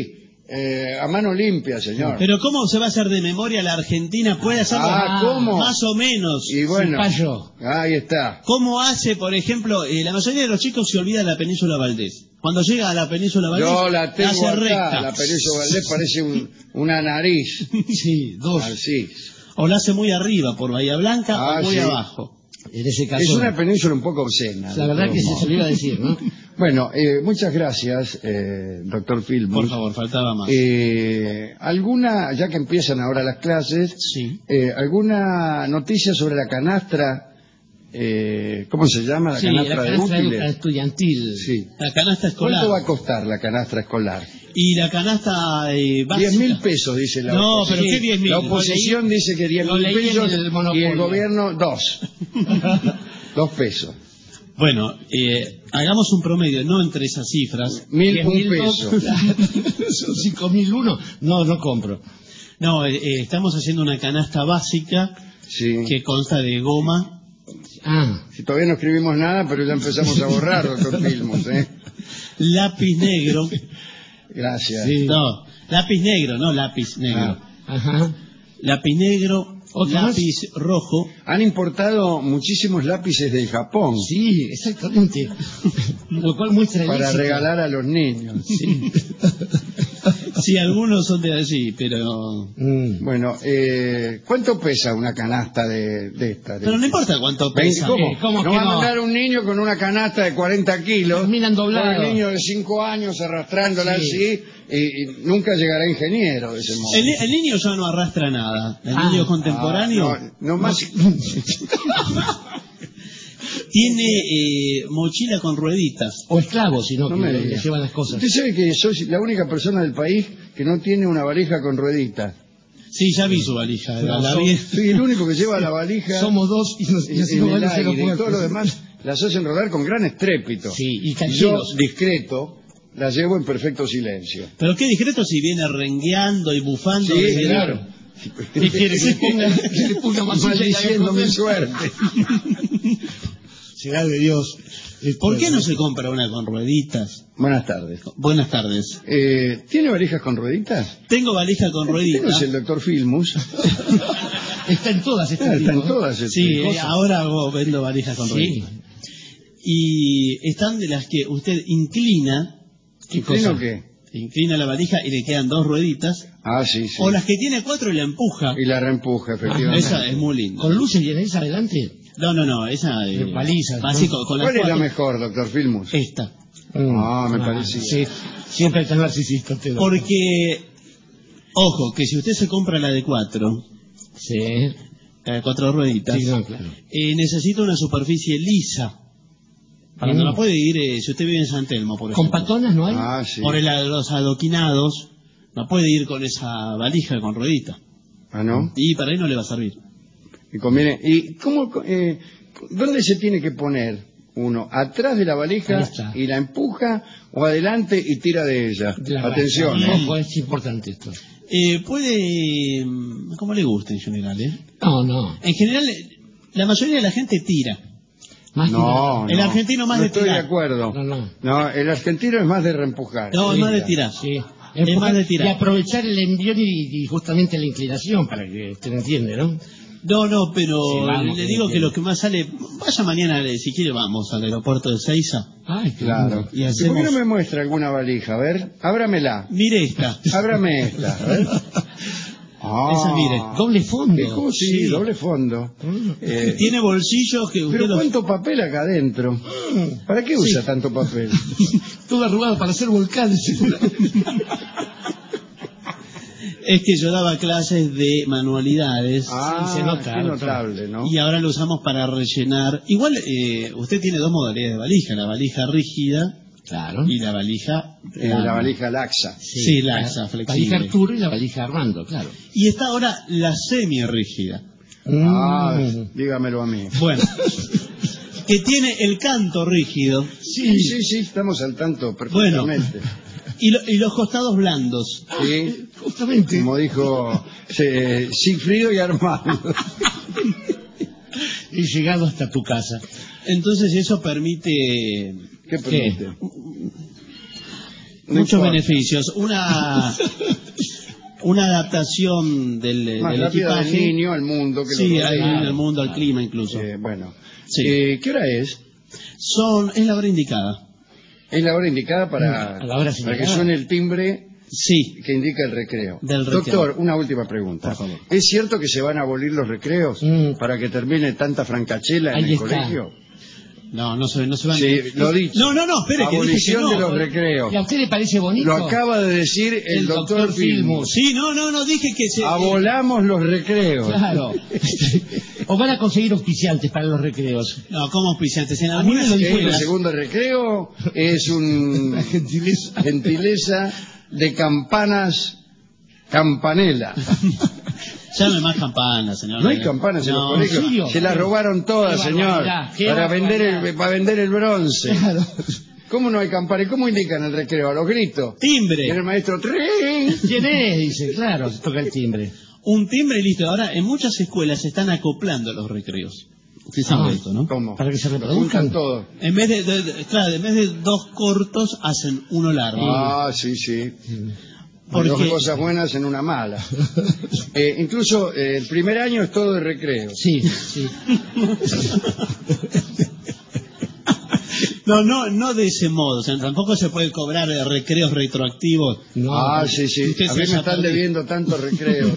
A mano limpia, señor. Pero ¿cómo se va a hacer de memoria la Argentina? ¿Puede hacerlo? ¿Cómo? Más o menos. Y bueno, ahí está. ¿Cómo hace, por ejemplo, la mayoría de los chicos se olvida de la Península Valdés? Cuando llega a la Península Valdés, yo la tengo hace acá, recta. la Península Valdés parece una nariz. Sí, dos. Así. O la hace muy arriba, por Bahía Blanca, o muy abajo. En ese caso, es una península un poco obscena. La verdad que se solía decir, ¿no? Bueno, muchas gracias, doctor Filmus. Por favor, faltaba más. ¿Alguna, ya que empiezan ahora las clases, alguna noticia sobre la canastra? ¿Cómo se llama? La canastra de útiles. Estudiantil. Sí. La canasta escolar. ¿Cuánto va a costar la canastra escolar? Y la canasta básica. 10.000 pesos, dice la oposición. No, pero ¿qué 10.000? La oposición dice que 10.000 pesos y el gobierno 2. 2 pesos. Bueno, hagamos un promedio, no entre esas cifras. 1.001 pesos. Son 5.001. No compro. No, estamos haciendo una canasta básica que consta de goma. Si todavía no escribimos nada, pero ya empezamos a borrar, doctor Filmus, Lápiz negro. Gracias. Sí. No, lápiz negro, no lápiz negro. Lápiz negro, lápiz rojo. Han importado muchísimos lápices del Japón. Sí, exactamente. Lo cual muestra para regalar a los niños. Sí. Sí, algunos son de allí, pero... Bueno, ¿cuánto pesa una canasta de esta? Pero no importa cuánto pesa. ¿Cómo no va a mandar un niño con una canasta de 40 kilos? Terminan doblados. Un niño de 5 años arrastrándola así y nunca llegará ingeniero de ese modo. El niño ya no arrastra nada. El niño contemporáneo... No más... Tiene mochila con rueditas. O esclavos, sino no que le llevan las cosas. Usted sabe que soy la única persona del país que no tiene una valija con rueditas. Sí, ya vi su valija. Soy el único que lleva la valija. Somos dos y en el aire, y todo lo demás las hacen rodar con gran estrépito. Sí, y yo, discreto, las llevo en perfecto silencio. Pero qué discreto si viene rengueando y bufando. Sí, claro. ¿Qué quiere que le ponga más maldiciendo mi suerte? Será de Dios. ¿Por qué no se compra una con rueditas? Buenas tardes. Buenas tardes. ¿Tiene valijas con rueditas? Tengo valija con rueditas. ¿Usted no es el doctor Filmus? Está en todas. Está en todas. Sí, ahora vendo valijas con rueditas. Y están de las que usted inclina. ¿Inclina qué? Inclina la valija y le quedan 2 rueditas. Sí. O las que tiene 4 y la empuja. Y la reempuja, efectivamente. Esa es muy linda. ¿Con luces y esa adelante? No, esa balizas. Básico, con ¿Cuál es la mejor, doctor Filmus? Esta. Me parecía. Sí, siempre está narcisista. Porque, ojo, que si usted se compra la de 4, la de 4 rueditas, necesita una superficie lisa. Para no la puede ir, si usted vive en San Telmo, por ejemplo. ¿Con patonas no hay? Sí. Por los adoquinados, no puede ir con esa valija con ruedita. ¿No? Y para ahí no le va a servir. Y conviene. ¿Y cómo, dónde se tiene que poner uno? ¿Atrás de la valija y la empuja o adelante y tira de ella? Atención. Es importante esto. Puede, como le guste en general, No. En general, la mayoría de la gente tira. El argentino más de tirar. No estoy de acuerdo. No, el argentino es más de reempujar. No, es más de tirar. Sí. Es más de tirar. Y aprovechar el envión y justamente la inclinación, para que usted entiende, ¿no? No, pero le digo que lo que más sale... Vaya mañana, si quiere, vamos al aeropuerto de Seiza. Ay, claro. Y hacemos... ¿Por qué no me muestra alguna valija? A ver, ábramela. Mire esta. Ábrame esta, a ver. Esa, mire. Doble fondo. Sí, doble fondo. Tiene bolsillos que usted... Pero ¿cuánto papel acá adentro? ¿Para qué usa tanto papel? Todo arrugado para hacer volcanes. Es que yo daba clases de manualidades. Se nota. Qué notable, ¿no? Y ahora lo usamos para rellenar. Igual, usted tiene 2 modalidades de valija. La valija rígida. Claro. Y la valija... la valija laxa. Sí, laxa, flexible. La valija Arturo y la valija Armando, claro. Y está ahora la semi-rígida. Dígamelo a mí. Bueno, que tiene el canto rígido. Sí, estamos al tanto perfectamente. Bueno, y los costados blandos. Sí, justamente. Como dijo Sigfrido y Armando. Y llegado hasta tu casa. Entonces eso permite... ¿Qué permite? Muchos beneficios. Una adaptación del equipaje. Del niño al mundo. Que sí, al mundo, al clima incluso. Bueno. Sí. ¿Qué hora es? Es la hora indicada. Es la hora indicada para que suene el timbre que indica el recreo. Doctor, una última pregunta. Por favor. ¿Es cierto que se van a abolir los recreos para que termine tanta francachela en el colegio? No se van. Sí, lo dicho. No, espere, que dije que no. Abolición de los recreos. ¿Y a usted le parece bonito? Lo acaba de decir el doctor Filmus. Sí, no, dije que se... Abolamos los recreos. Claro. ¿O van a conseguir auspiciantes para los recreos? No, ¿cómo auspiciantes? En A mí me lo dijo el segundo recreo es una gentileza de campanas Campanella. Llame más campanas, señor. No hay campanas en los colegios. ¿en serio? Se las robaron todas, señor. Para vender el bronce. Claro. ¿Cómo no hay campanas? ¿Cómo indican el recreo? A los gritos. Timbre. Y el maestro, ¡trin! ¿Quién es? Dice, claro, se toca el timbre. Un timbre y listo. Ahora, en muchas escuelas se están acoplando los recreos. Usted sabe esto, ¿no? ¿Cómo? Para que se reproduzcan todos. En vez de dos cortos, hacen uno largo. Ah, sí. Porque... Dos cosas buenas en una mala. Incluso el primer año es todo de recreo. Sí. No de ese modo. O sea, tampoco se puede cobrar recreos retroactivos. No, sí. A mí me están debiendo tantos recreos.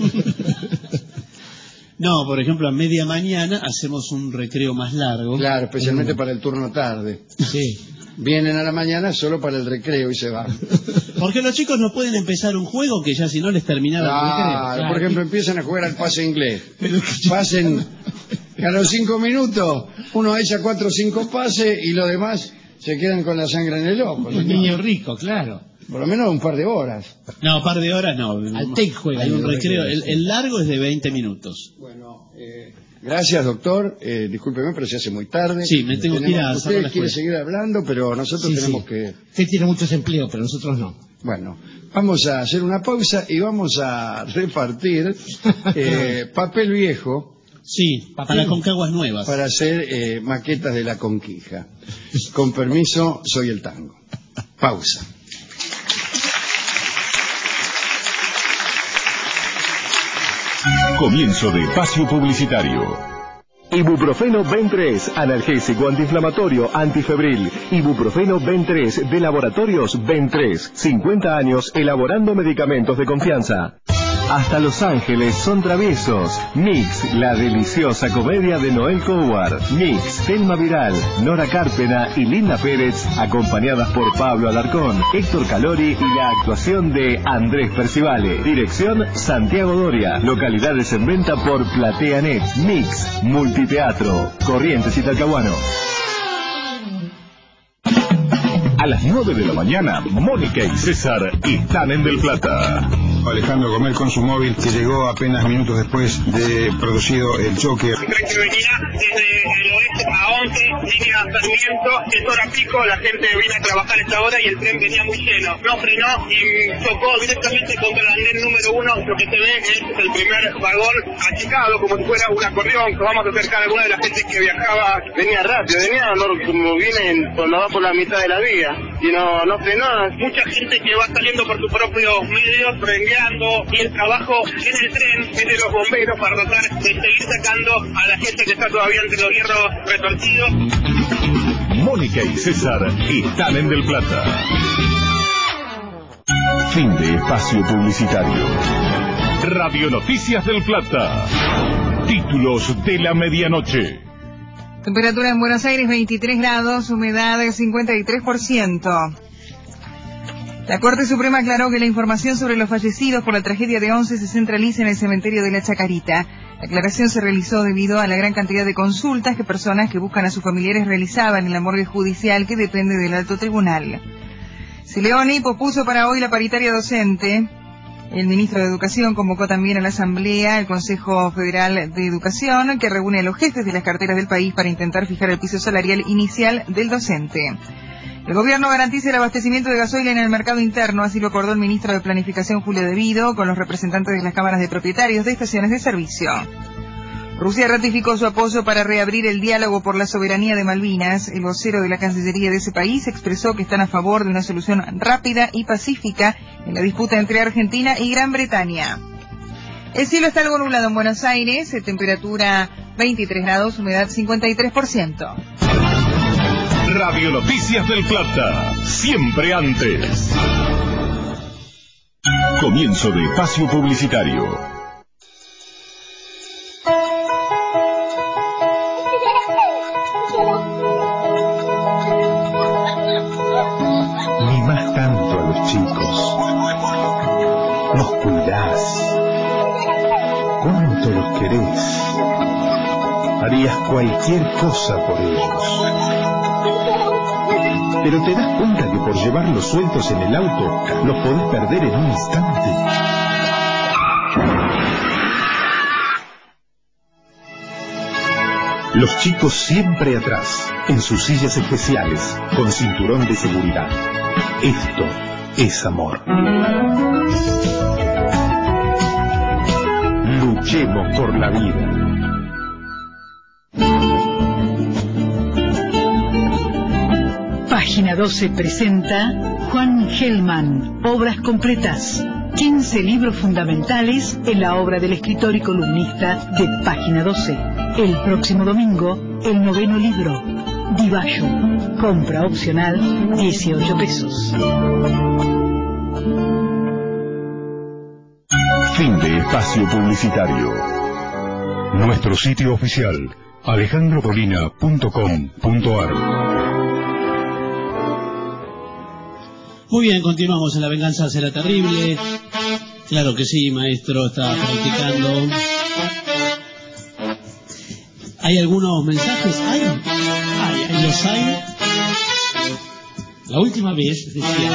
No, por ejemplo, a media mañana hacemos un recreo más largo. Claro, especialmente para el turno tarde. Sí. Vienen a la mañana solo para el recreo y se van. Porque los chicos no pueden empezar un juego que ya si no les terminaba el recreo. Claro, por ejemplo, empiezan a jugar al pase inglés. Pasen a los 5 minutos, uno echa 4 o 5 pases y los demás se quedan con la sangre en el ojo. Un niño rico, claro. Por lo menos un par de horas. No, un par de horas no. Al TEC juega. Hay un recreo. El largo es de 20 minutos. Bueno, gracias, doctor. Discúlpeme, pero se hace muy tarde. Sí, me tengo que ir a... Usted quiere seguir hablando, pero nosotros tenemos que... Usted tiene muchos empleos, pero nosotros no. Bueno, vamos a hacer una pausa y vamos a repartir papel viejo. Sí, para Concaguas nuevas. Para hacer maquetas de la Conquija. Con permiso, soy el tango. Pausa. Comienzo de espacio publicitario. Ibuprofeno Ben3, analgésico, antiinflamatorio, antifebril. Ibuprofeno Ben3 de Laboratorios Ben3. 50 años elaborando medicamentos de confianza. Hasta Los Ángeles son traviesos. Mix, la deliciosa comedia de Noel Coward. Mix, Thelma Viral, Nora Carpena y Linda Pérez, acompañadas por Pablo Alarcón, Héctor Calori y la actuación de Andrés Percivale. Dirección Santiago Doria. Localidades en venta por PlateaNet. Mix, Multiteatro, Corrientes y Talcahuano. A las 9 de la mañana, Mónica y César están en Del Plata. Alejandro Gómez con su móvil, que llegó apenas minutos después de producido el choque. Un tren que venía desde el oeste a 11, línea Sarmiento, es hora pico, la gente viene a trabajar a esta hora y el tren venía muy lleno. No frenó y chocó directamente contra el andén número 1. Lo que se ve es el primer vagón achicado, como si fuera un acordeón, que vamos a acercar a alguna de la gente que viajaba. Venía rápido, como viene cuando va por la mitad de la vía. Y no frenó. Mucha gente que va saliendo por sus propios medios, y el trabajo en el tren es de los bomberos para tratar de seguir sacando a la gente que está todavía entre los hierros retorcidos. Mónica y César están en Del Plata. Fin de espacio publicitario. Radio Noticias del Plata. Títulos de la medianoche. Temperatura en Buenos Aires 23 grados, humedad 53%. La Corte Suprema aclaró que la información sobre los fallecidos por la tragedia de Once se centraliza en el cementerio de la Chacarita. La aclaración se realizó debido a la gran cantidad de consultas que personas que buscan a sus familiares realizaban en la morgue judicial que depende del Alto Tribunal. Sileoni pospuso para hoy la paritaria docente. El ministro de Educación convocó también a la Asamblea el Consejo Federal de Educación, que reúne a los jefes de las carteras del país para intentar fijar el piso salarial inicial del docente. El gobierno garantiza el abastecimiento de gasoil en el mercado interno, así lo acordó el ministro de Planificación Julio De Vido con los representantes de las cámaras de propietarios de estaciones de servicio. Rusia ratificó su apoyo para reabrir el diálogo por la soberanía de Malvinas. El vocero de la Cancillería de ese país expresó que están a favor de una solución rápida y pacífica en la disputa entre Argentina y Gran Bretaña. El cielo está algo nublado en Buenos Aires, temperatura 23 grados, humedad 53%. Radio Noticias del Plata, siempre antes. Comienzo de espacio publicitario. Mimás tanto a los chicos. Los cuidás. ¿Cuánto los querés? Harías cualquier cosa por ellos. Pero te das cuenta que por llevarlos sueltos en el auto los podés perder en un instante. Los chicos siempre atrás, en sus sillas especiales, con cinturón de seguridad. Esto es amor. Luchemos por la vida. Página 12 presenta Juan Gelman, Obras Completas. 15 libros fundamentales en la obra del escritor y columnista de Página 12. El próximo domingo, el 9º libro, Divayo. Compra opcional, 18 pesos. Fin de espacio publicitario. Nuestro sitio oficial, alejandrodolina.com.ar. Muy bien, continuamos en La Venganza Será Terrible. Claro que sí, maestro, está practicando. ¿Hay algunos mensajes? ¿Hay? ¿Los hay? La última vez decía...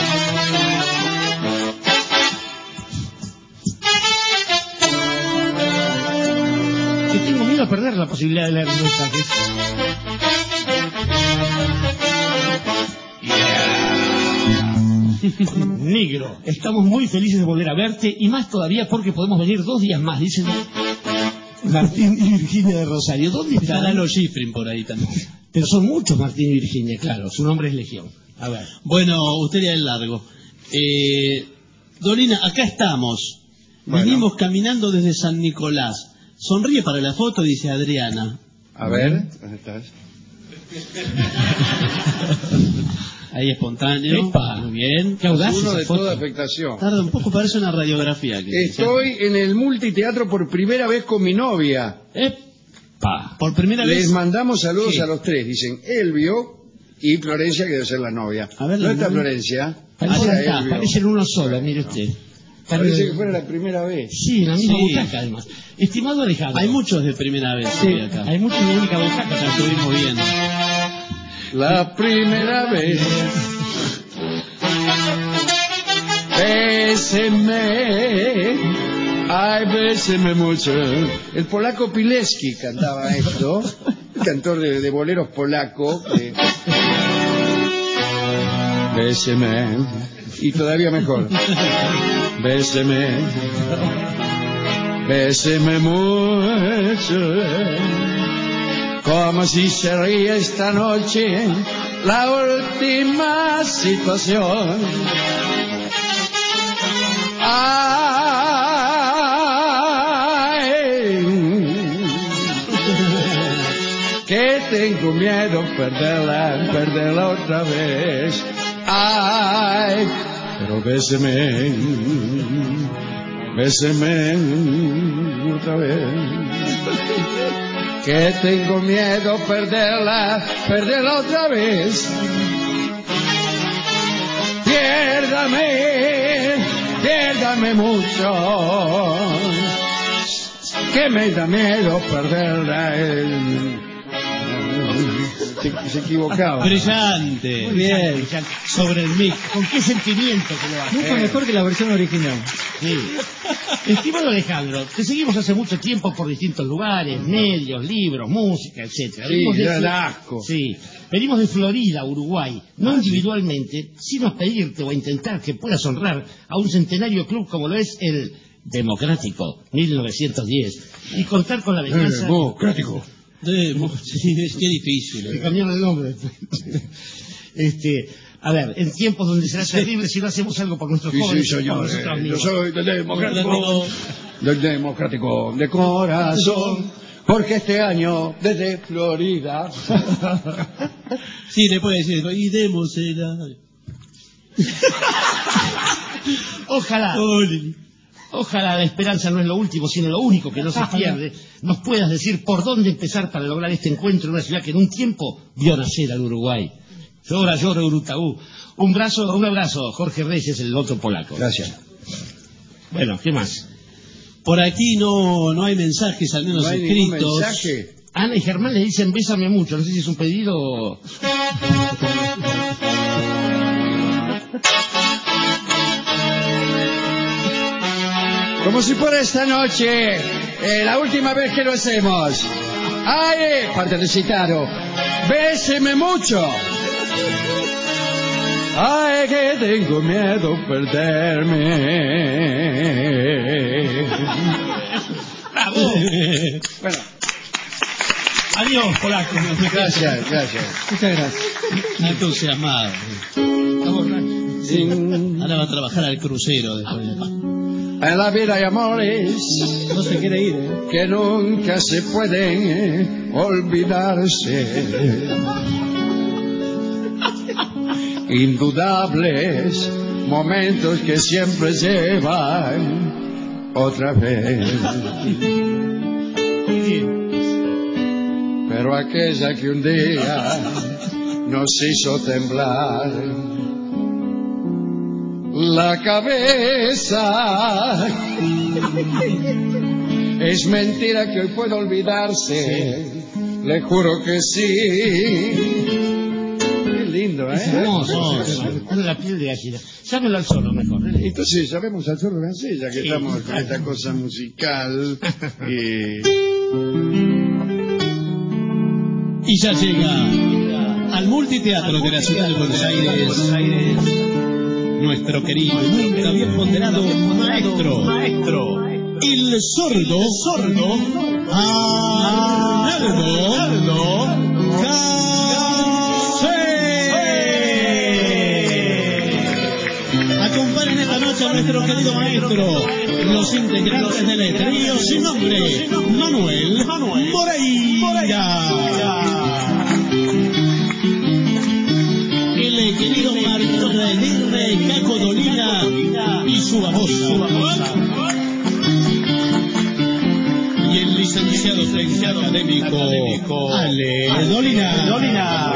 que tengo miedo a perder la posibilidad de leer los mensajes. Negro, estamos muy felices de volver a verte y más todavía porque podemos venir 2 días más, dicen Martín y Virginia de Rosario. ¿Dónde están? Estará los Schifrin por ahí también. Pero son muchos Martín y Virginia, claro, su nombre es Legión. A ver. Bueno, usted ya es largo. Dolina, acá estamos. Bueno. Venimos caminando desde San Nicolás. Sonríe para la foto, dice Adriana. A ver, ¿dónde estás? Ahí espontáneo. Epa. Muy bien. Qué audaz Uno esa de foto. toda afectación. Tarda un poco, parece una radiografía. Estoy en el multiteatro por primera vez con mi novia. Epa. Por primera vez. Les mandamos saludos ¿Qué? a los 3. Dicen Elvio y Florencia, que debe ser la novia. A ver, ¿Dónde está ¿no? Florencia? Parecen uno solo, mire usted. Parece que fuera la primera vez. Sí, en la misma Sí. butaca además. Estimado Alejandro. Hay muchos de primera vez Sí, hoy acá. hay muchos de la única butaca. Ya estuvimos viendo. La primera vez. Béseme. Ay, béseme mucho. El polaco Pilecki cantaba esto. Cantor de boleros polaco. Béseme. Y todavía mejor. Béseme. Béseme mucho. Como si sería esta noche la última situación. Ay, que tengo miedo perderla otra vez. Ay, pero béseme otra vez. Que tengo miedo perderla otra vez. Piérdame mucho, que me da miedo perderla. Se equivocaba. Brillante. Muy bien. Sobre el mic. ¿Con qué sentimiento que lo hace? Mucho mejor que la versión original. Sí. Estimado Alejandro, te seguimos hace mucho tiempo por distintos lugares, medios, libros, música, etcétera. Sí, ya da asco. Sí. Venimos de Florida, Uruguay, no individualmente, sino a pedirte o a intentar que puedas honrar a un centenario club como lo es el democrático, 1910, y contar con la venganza... Democrático. Sí, qué difícil. Le cambiaron el nombre. A ver, en tiempos donde será terrible si no hacemos algo por nuestros jóvenes. Sí, por nosotros yo soy del democrático de corazón, porque este año desde Florida... Sí, le puede decir, y démosela. Ojalá la esperanza no es lo último, sino lo único que no se pierde. Nos puedas decir por dónde empezar para lograr este encuentro en una ciudad que en un tiempo vio nacer al Uruguay. Llora, Urutaú. Un abrazo, Jorge Reyes, el otro polaco. Gracias. Bueno, ¿qué más? Por aquí no hay mensajes, al menos ¿No hay escritos. ningún mensaje? Ana y Germán le dicen bésame mucho. No sé si es un pedido o... Como si fuera esta noche, la última vez que lo hacemos. ¡Ay! Parte de Citaro. ¡Béseme mucho! ¡Ay, que tengo miedo perderme! ¡Bravo! Bueno. Adiós, polaco. Gracias. Muchas gracias. Entusiasmado. Ahora va a trabajar al crucero después. En la vida hay amores no se quiere ir, que nunca se pueden olvidarse. Indudables momentos que siempre llevan otra vez. Pero aquella que un día nos hizo temblar la cabeza, es mentira que hoy pueda olvidarse, le juro que sí. Qué lindo, Es hermoso, pone la piel de gallina. Llámelo al zorro mejor. Entonces llamemos al zorro francés, ya que estamos con esta cosa musical. Y ya llega al multiteatro de la ciudad de Buenos Aires nuestro querido y nunca bien ponderado maestro, el sordo Arnaldo Gacé. Acompañen esta noche a nuestro querido maestro, los integrantes del trío sin nombre, Manuel Moreira. El querido Martín Redirre Caco Dolina y su babosa. Y el licenciado académico Ale Dolina.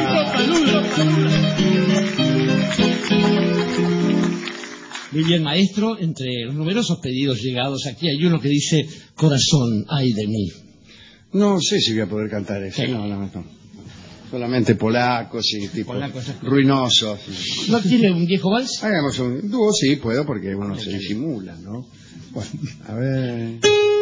Muy bien, maestro, entre los numerosos pedidos llegados aquí hay uno que dice corazón, ay de mí. No sé si voy a poder cantar eso. No. Solamente polacos y tipo ruinosos. ¿No tiene un viejo vals? Hagamos un dúo, sí, puedo, porque uno se disimula, ¿no? Bueno, a ver...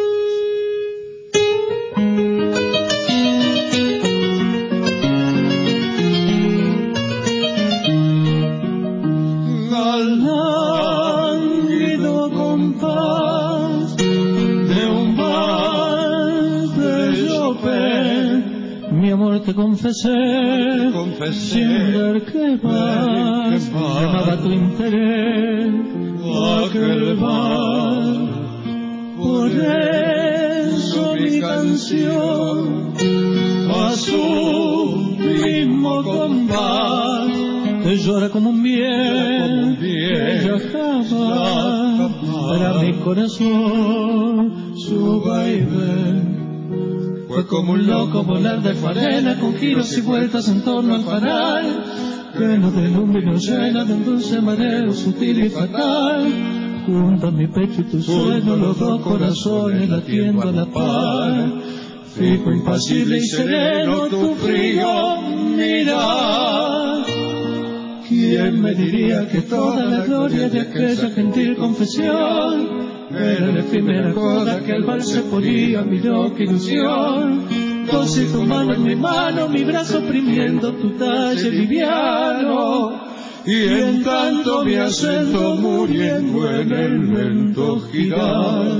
Al lánguido compás de un vals de Chopin, mi amor te confesé, sin ver qué más llamaba tu interés aquel vals. Por eso mi canción a su mismo compás te llora como un bien que jamás para mi corazón su baile. Fue como un loco volar de acuarela con giros y vueltas en torno al faral, lleno de lumbre y nos llena de un dulce mareo sutil y fatal. Junto a mi pecho y tu sueño, los dos corazones latiendo a la par. Fijo, impasible y sereno, tu frío mirar. ¿Quién me diría que toda la gloria de aquella gentil confesión era la efímera coda que al vals se ponía mi loca ilusión? Dulce tu mano en mi mano, mi brazo oprimiendo tu talle liviano. y en tanto me acento muriendo en el lento girar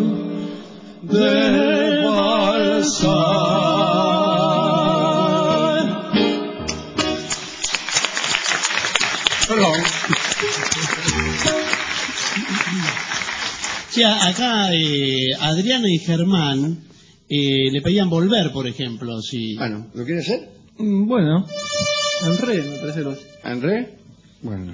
de balsar. Perdón. Sí, acá Adriana y Germán le pedían volver, por ejemplo. Si... Bueno, ¿lo quiere hacer? Bueno, en re, me parece los... ¿En re? Bueno.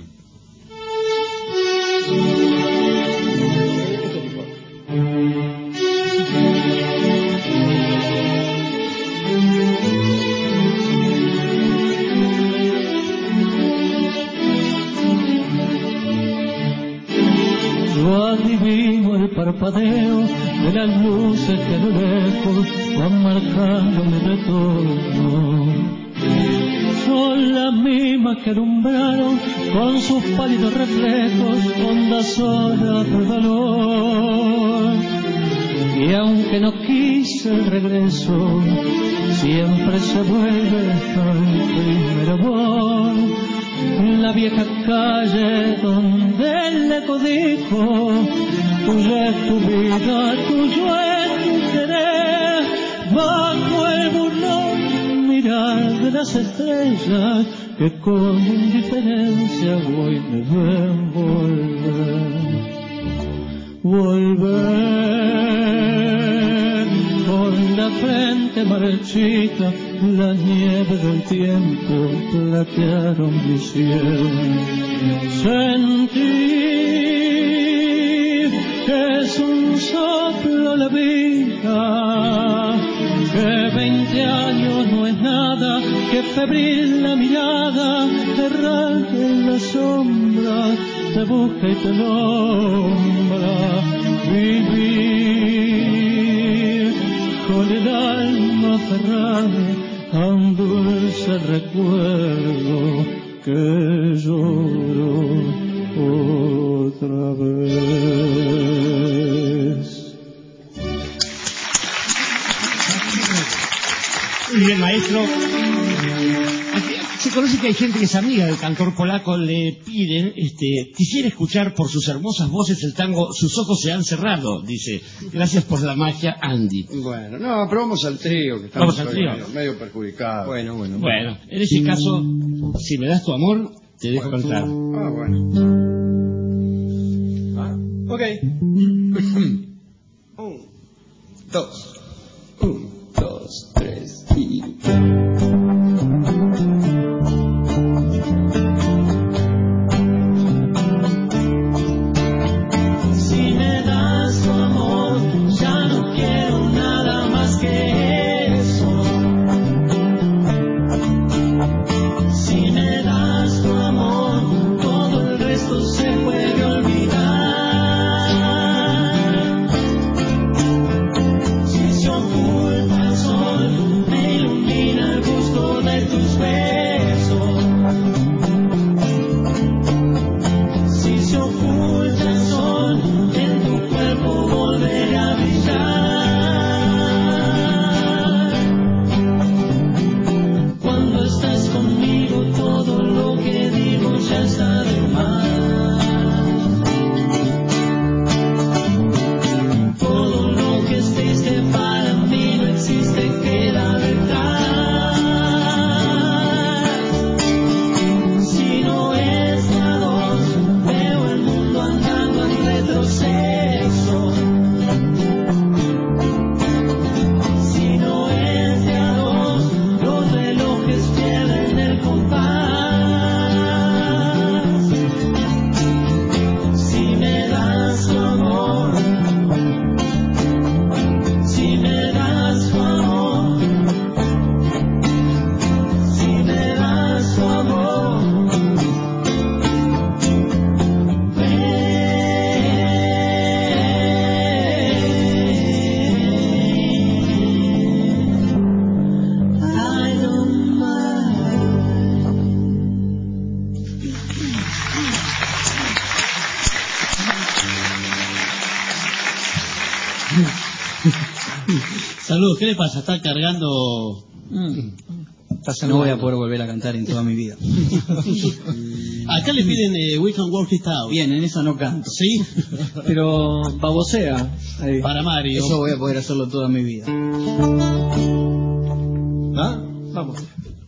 Yo adivino el parpadeo de las luces que a lo lejos van marcando mi retorno. Son las mismas que alumbraron con sus pálidos reflejos ondas horas de valor. Y aunque no quise el regreso, siempre se vuelve al primer amor. La vieja calle donde el eco dijo, tuya es tu vida, tuyo es tu querer. Bajo el burlón mirar de las estrellas que con indiferencia voy me ven volver con la frente marchita, la nieve del tiempo platearon mi cielo. Sentí que es un soplo la vida, que 20 años no es nada, que febril la mirada, errante en la sombra, te busca y te nombra. Vivir con el alma aferrada a un dulce recuerdo que lloro otra vez. Muy bien, maestro. Se conoce que hay gente que es amiga del cantor polaco. Le piden, quisiera escuchar por sus hermosas voces el tango Sus ojos se han cerrado, dice. Gracias por la magia, Andy. Bueno, no, pero vamos al trío, que estamos medio perjudicados. Bueno, en ese caso, si me das tu amor, te dejo cantar. Ah, bueno. Ok. 1, 2, 3 y... Saludos, ¿qué le pasa? ¿Está cargando no voy a poder volver a cantar en toda mi vida. Acá le piden We Can Work It Out. Bien, en esa no canto. Sí, pero babosea. Ahí. Para Mario. Eso voy a poder hacerlo toda mi vida. ¿Ah? Vamos.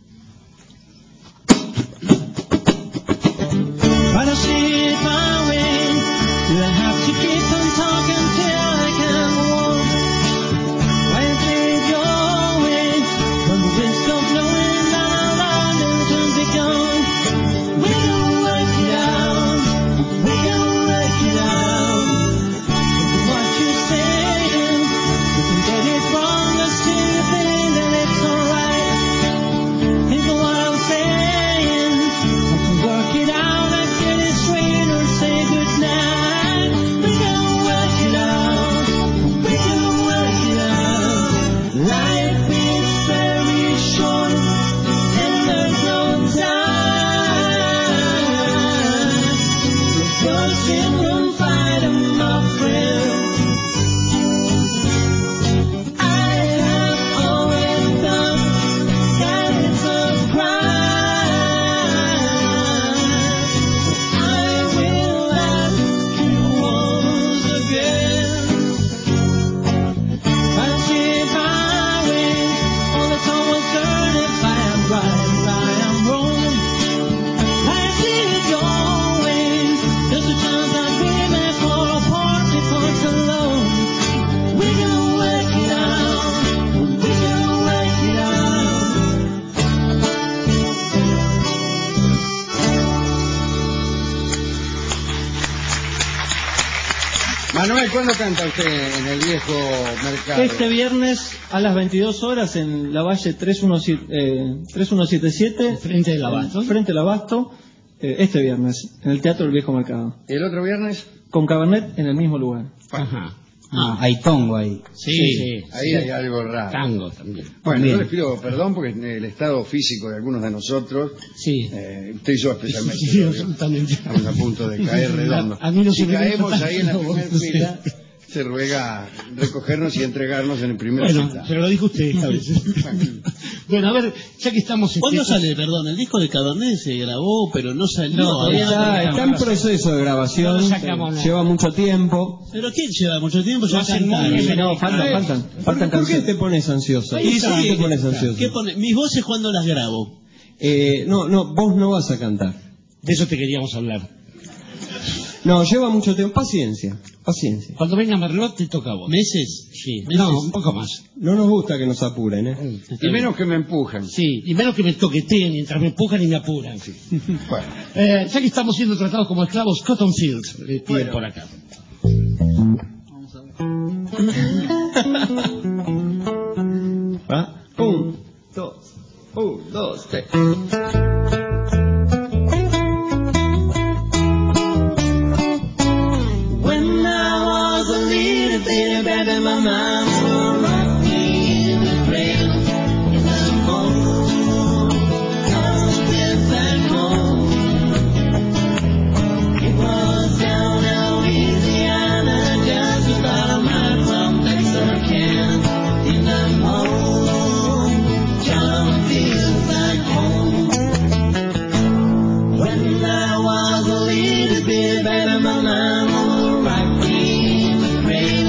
Manuel, ¿cuándo canta usted en el viejo mercado? Este viernes a las 22 horas en la Valle 3177. Frente del Abasto. Frente del Abasto, este viernes, en el Teatro del Viejo Mercado. ¿Y el otro viernes? Con Cabernet en el mismo lugar. Ajá. Hay tongo ahí. Sí. Ahí hay algo raro. Tango también. Bueno, yo les pido perdón porque el estado físico de algunos de nosotros, usted y yo especialmente, sí, absolutamente. Estamos a punto de caer redondo. A mí no si se me caemos gusta ahí en la tanto, primera fila, se ruega recogernos y entregarnos en el primer cita. Pero lo dijo usted esta vez. Bueno, a ver, ya que estamos... ¿Cuándo sale, perdón? El disco de Cabernet se grabó, pero no salió. No, está en proceso de grabación, lleva mucho tiempo. ¿Pero quién lleva mucho tiempo? Ya cantaron. No, faltan canciones. ¿Por qué te pones ansioso? Sí, te pones ansioso? ¿Qué pone? Mis voces cuando las grabo. No, vos no vas a cantar. De eso te queríamos hablar. No, lleva mucho tiempo. Paciencia. Cuando venga Merlot te toca a vos. ¿Meses? Sí, meses. No, un poco más. No nos gusta que nos apuren, ¿eh? Y menos que me empujan. Sí, y menos que me toqueteen mientras me empujan y me apuran. Sí. Bueno. Ya que estamos siendo tratados como esclavos, Cotton Fields, piden por acá. Vamos a ver. ¿Va? 1, 2, 3. Baby, my mind will rock me in the grave in the home. Come get back home. It was down in Louisiana, just about a mile from Texarkana. In the home, John feels like home. When I was a little bit, baby, my mind will rock me in the grave.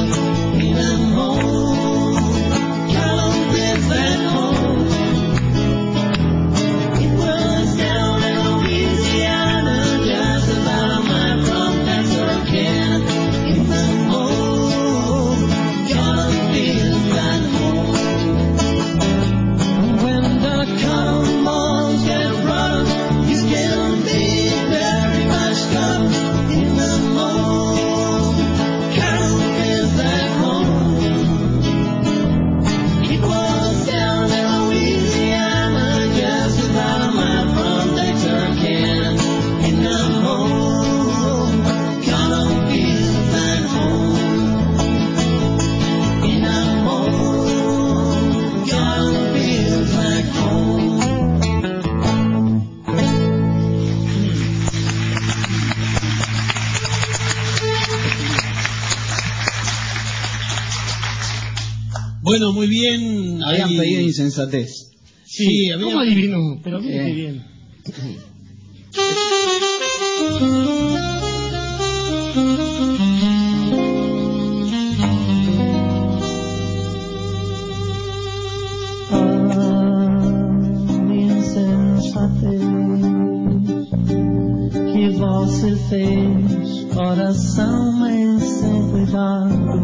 Bueno, muy bien. Habían pedido insensatez. Sí, ¿cómo adivinó? Pero mire qué bien. Que você fez, coração mas sem cuidado,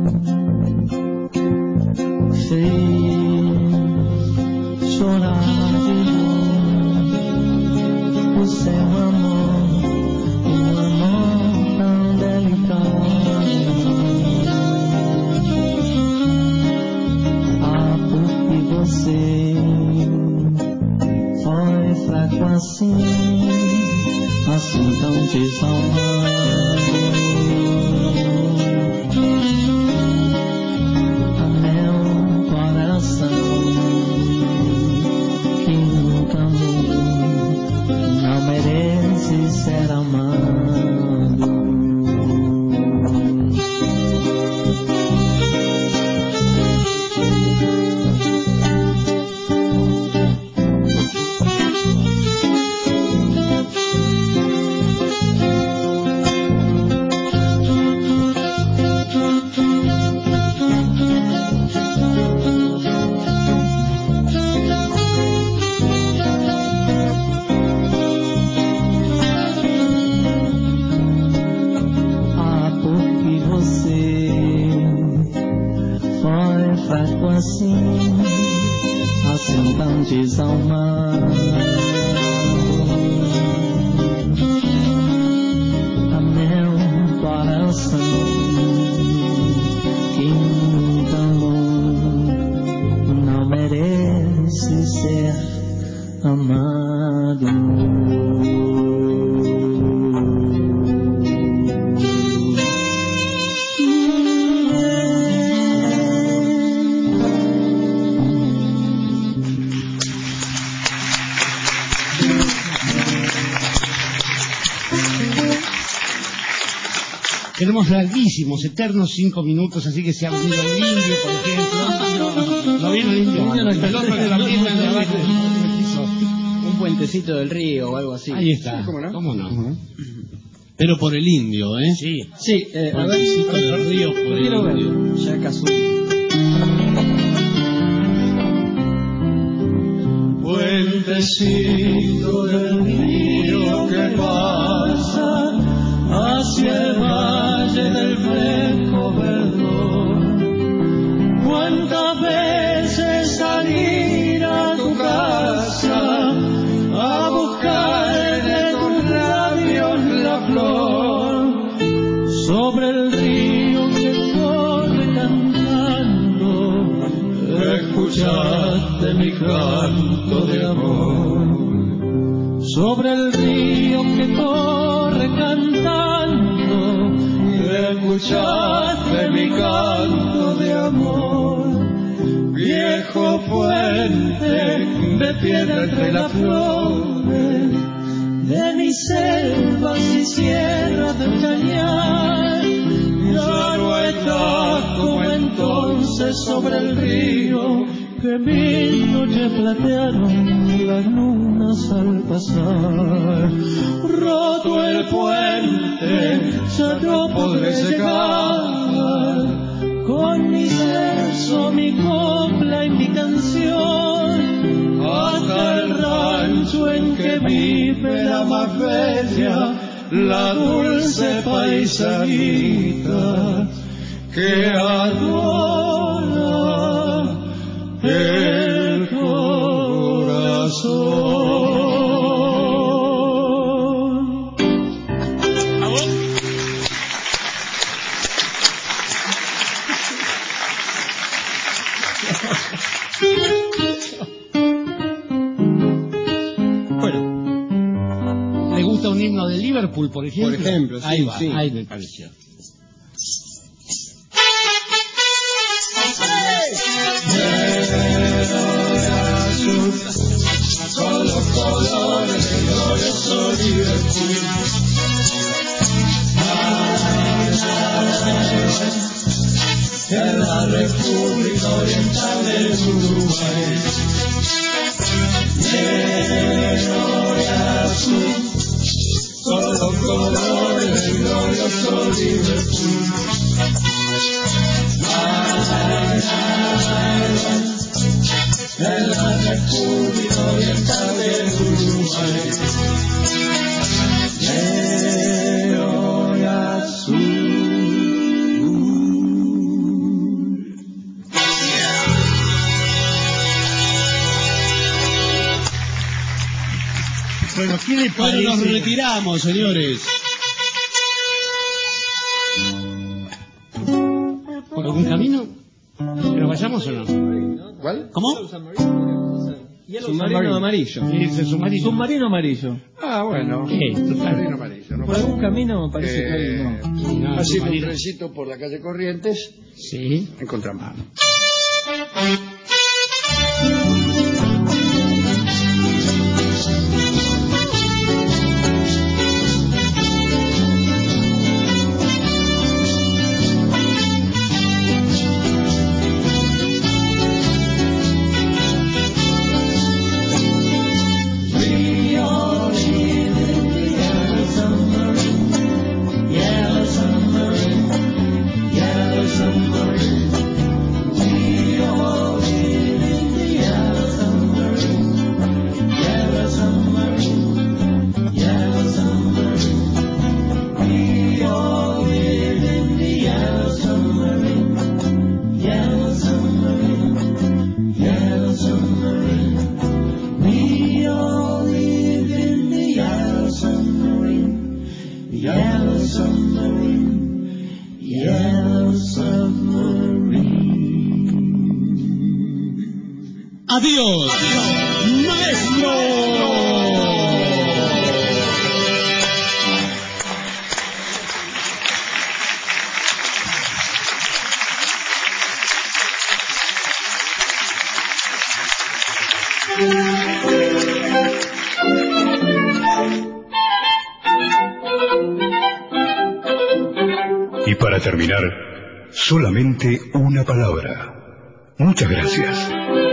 fez chorar de dor o seu amor, um amor tão delicado. Ah, porque você foi fraco assim, assim tão desalmado. A meu coração que nunca amou não merece ser amado. Assim tão desalmado, a meu coração que nunca amou não merece ser amado. Tenemos larguísimos, eternos 5 minutos, así que se ha venido el indio, por ejemplo. No vino el indio. El otro de la misma de abajo. Un puentecito del río o algo así. Ahí está. ¿Cómo no? ¿Cómo no? Pero por el indio, ¿eh? Sí. Sí, a ver si del río por el indio. Ya acaso. Puentecito del río que pasa hacia el valle del fresco verdor, cuántas veces salir a tu casa a buscar de tus labios la flor, sobre el río que corre cantando, escuchaste mi canto de amor, sobre el río que corre cantando, escuchaste mi canto de amor, viejo puente de piedra entre las flores de mis selvas y sierras del cañar, ya no estás como entonces sobre el río que mil noches platearon las lunas al pasar. Roto el puente, ya no podré llegar con mi verso, mi copla y mi canción hasta el rancho en que vive la más bella, la dulce paisanita que adora el corazón. Bueno, ¿le gusta un himno de Liverpool, por ejemplo? Por ejemplo, sí, ahí va, sí. ahí me pareció. Con los colores del glorioso Liverpool, en la República Oriental del Uruguay, ¿Qué le Bueno, parece? nos retiramos, señores. ¿Por algún camino? ¿Que nos vayamos o no? ¿Cuál? ¿Cómo? Submarino amarillo. ¿Qué dice el submarino? Submarino amarillo. Ah, bueno. ¿Qué? Submarino amarillo. ¿No? Por algún camino me parece que hay, no. Sí, no, Haciendo un submarino. trencito por la calle Corrientes, Sí. en contramano. Adiós, maestro. Y para terminar, solamente una palabra. Muchas gracias.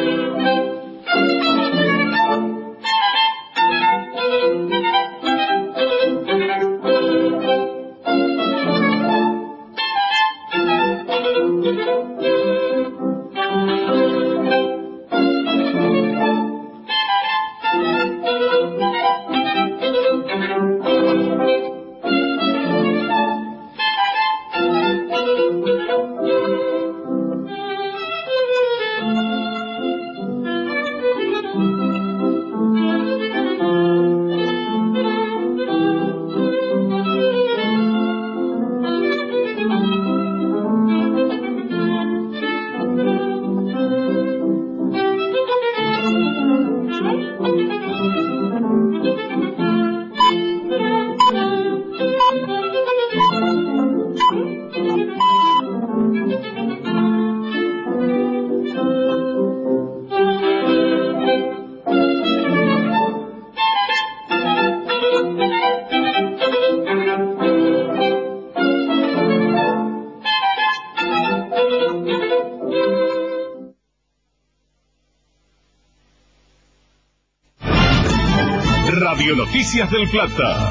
Radio Noticias del Plata.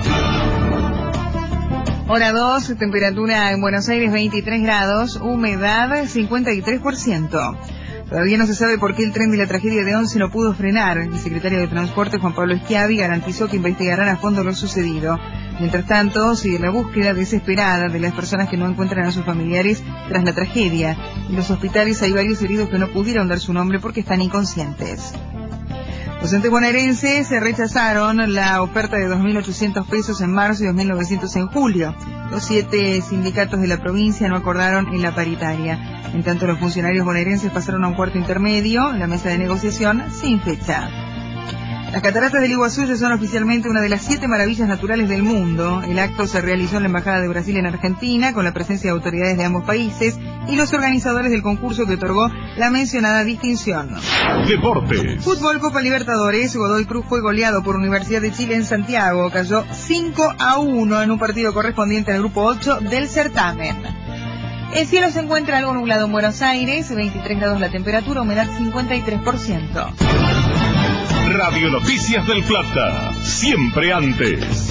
Hora 2, temperatura en Buenos Aires 23 grados, humedad 53%. Todavía no se sabe por qué el tren de la tragedia de Once no pudo frenar. El secretario de Transporte, Juan Pablo Schiavi, garantizó que investigarán a fondo lo sucedido. Mientras tanto, sigue la búsqueda desesperada de las personas que no encuentran a sus familiares tras la tragedia. En los hospitales hay varios heridos que no pudieron dar su nombre porque están inconscientes. Docentes bonaerenses rechazaron la oferta de 2.800 pesos en marzo y 2.900 en julio. Los 7 sindicatos de la provincia no acordaron en la paritaria. En tanto, los funcionarios bonaerenses pasaron a un cuarto intermedio en la mesa de negociación sin fecha. Las cataratas del Iguazú ya son oficialmente una de las 7 maravillas naturales del mundo. El acto se realizó en la Embajada de Brasil en Argentina, con la presencia de autoridades de ambos países y los organizadores del concurso que otorgó la mencionada distinción. Deportes. Fútbol Copa Libertadores. Godoy Cruz fue goleado por Universidad de Chile en Santiago. Cayó 5-1 en un partido correspondiente al grupo 8 del certamen. El cielo se encuentra algo nublado en Buenos Aires, 23 grados la temperatura, humedad 53%. Radio Noticias del Plata, siempre antes.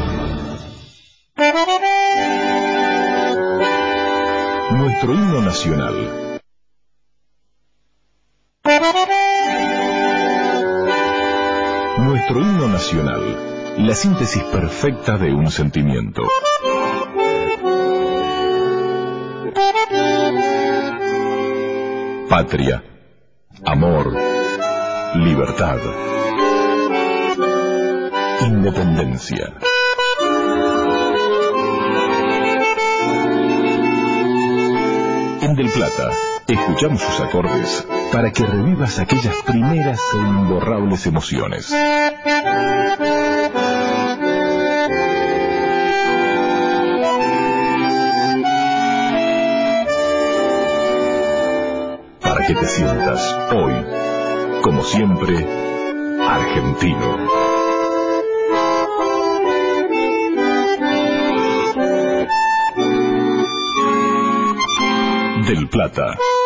Nuestro himno nacional. Nuestro himno nacional, la síntesis perfecta de un sentimiento. Patria, amor, libertad. Independencia. En Del Plata, escuchamos sus acordes para que revivas aquellas primeras e imborrables emociones. Para que te sientas hoy, como siempre, argentino. Del Plata.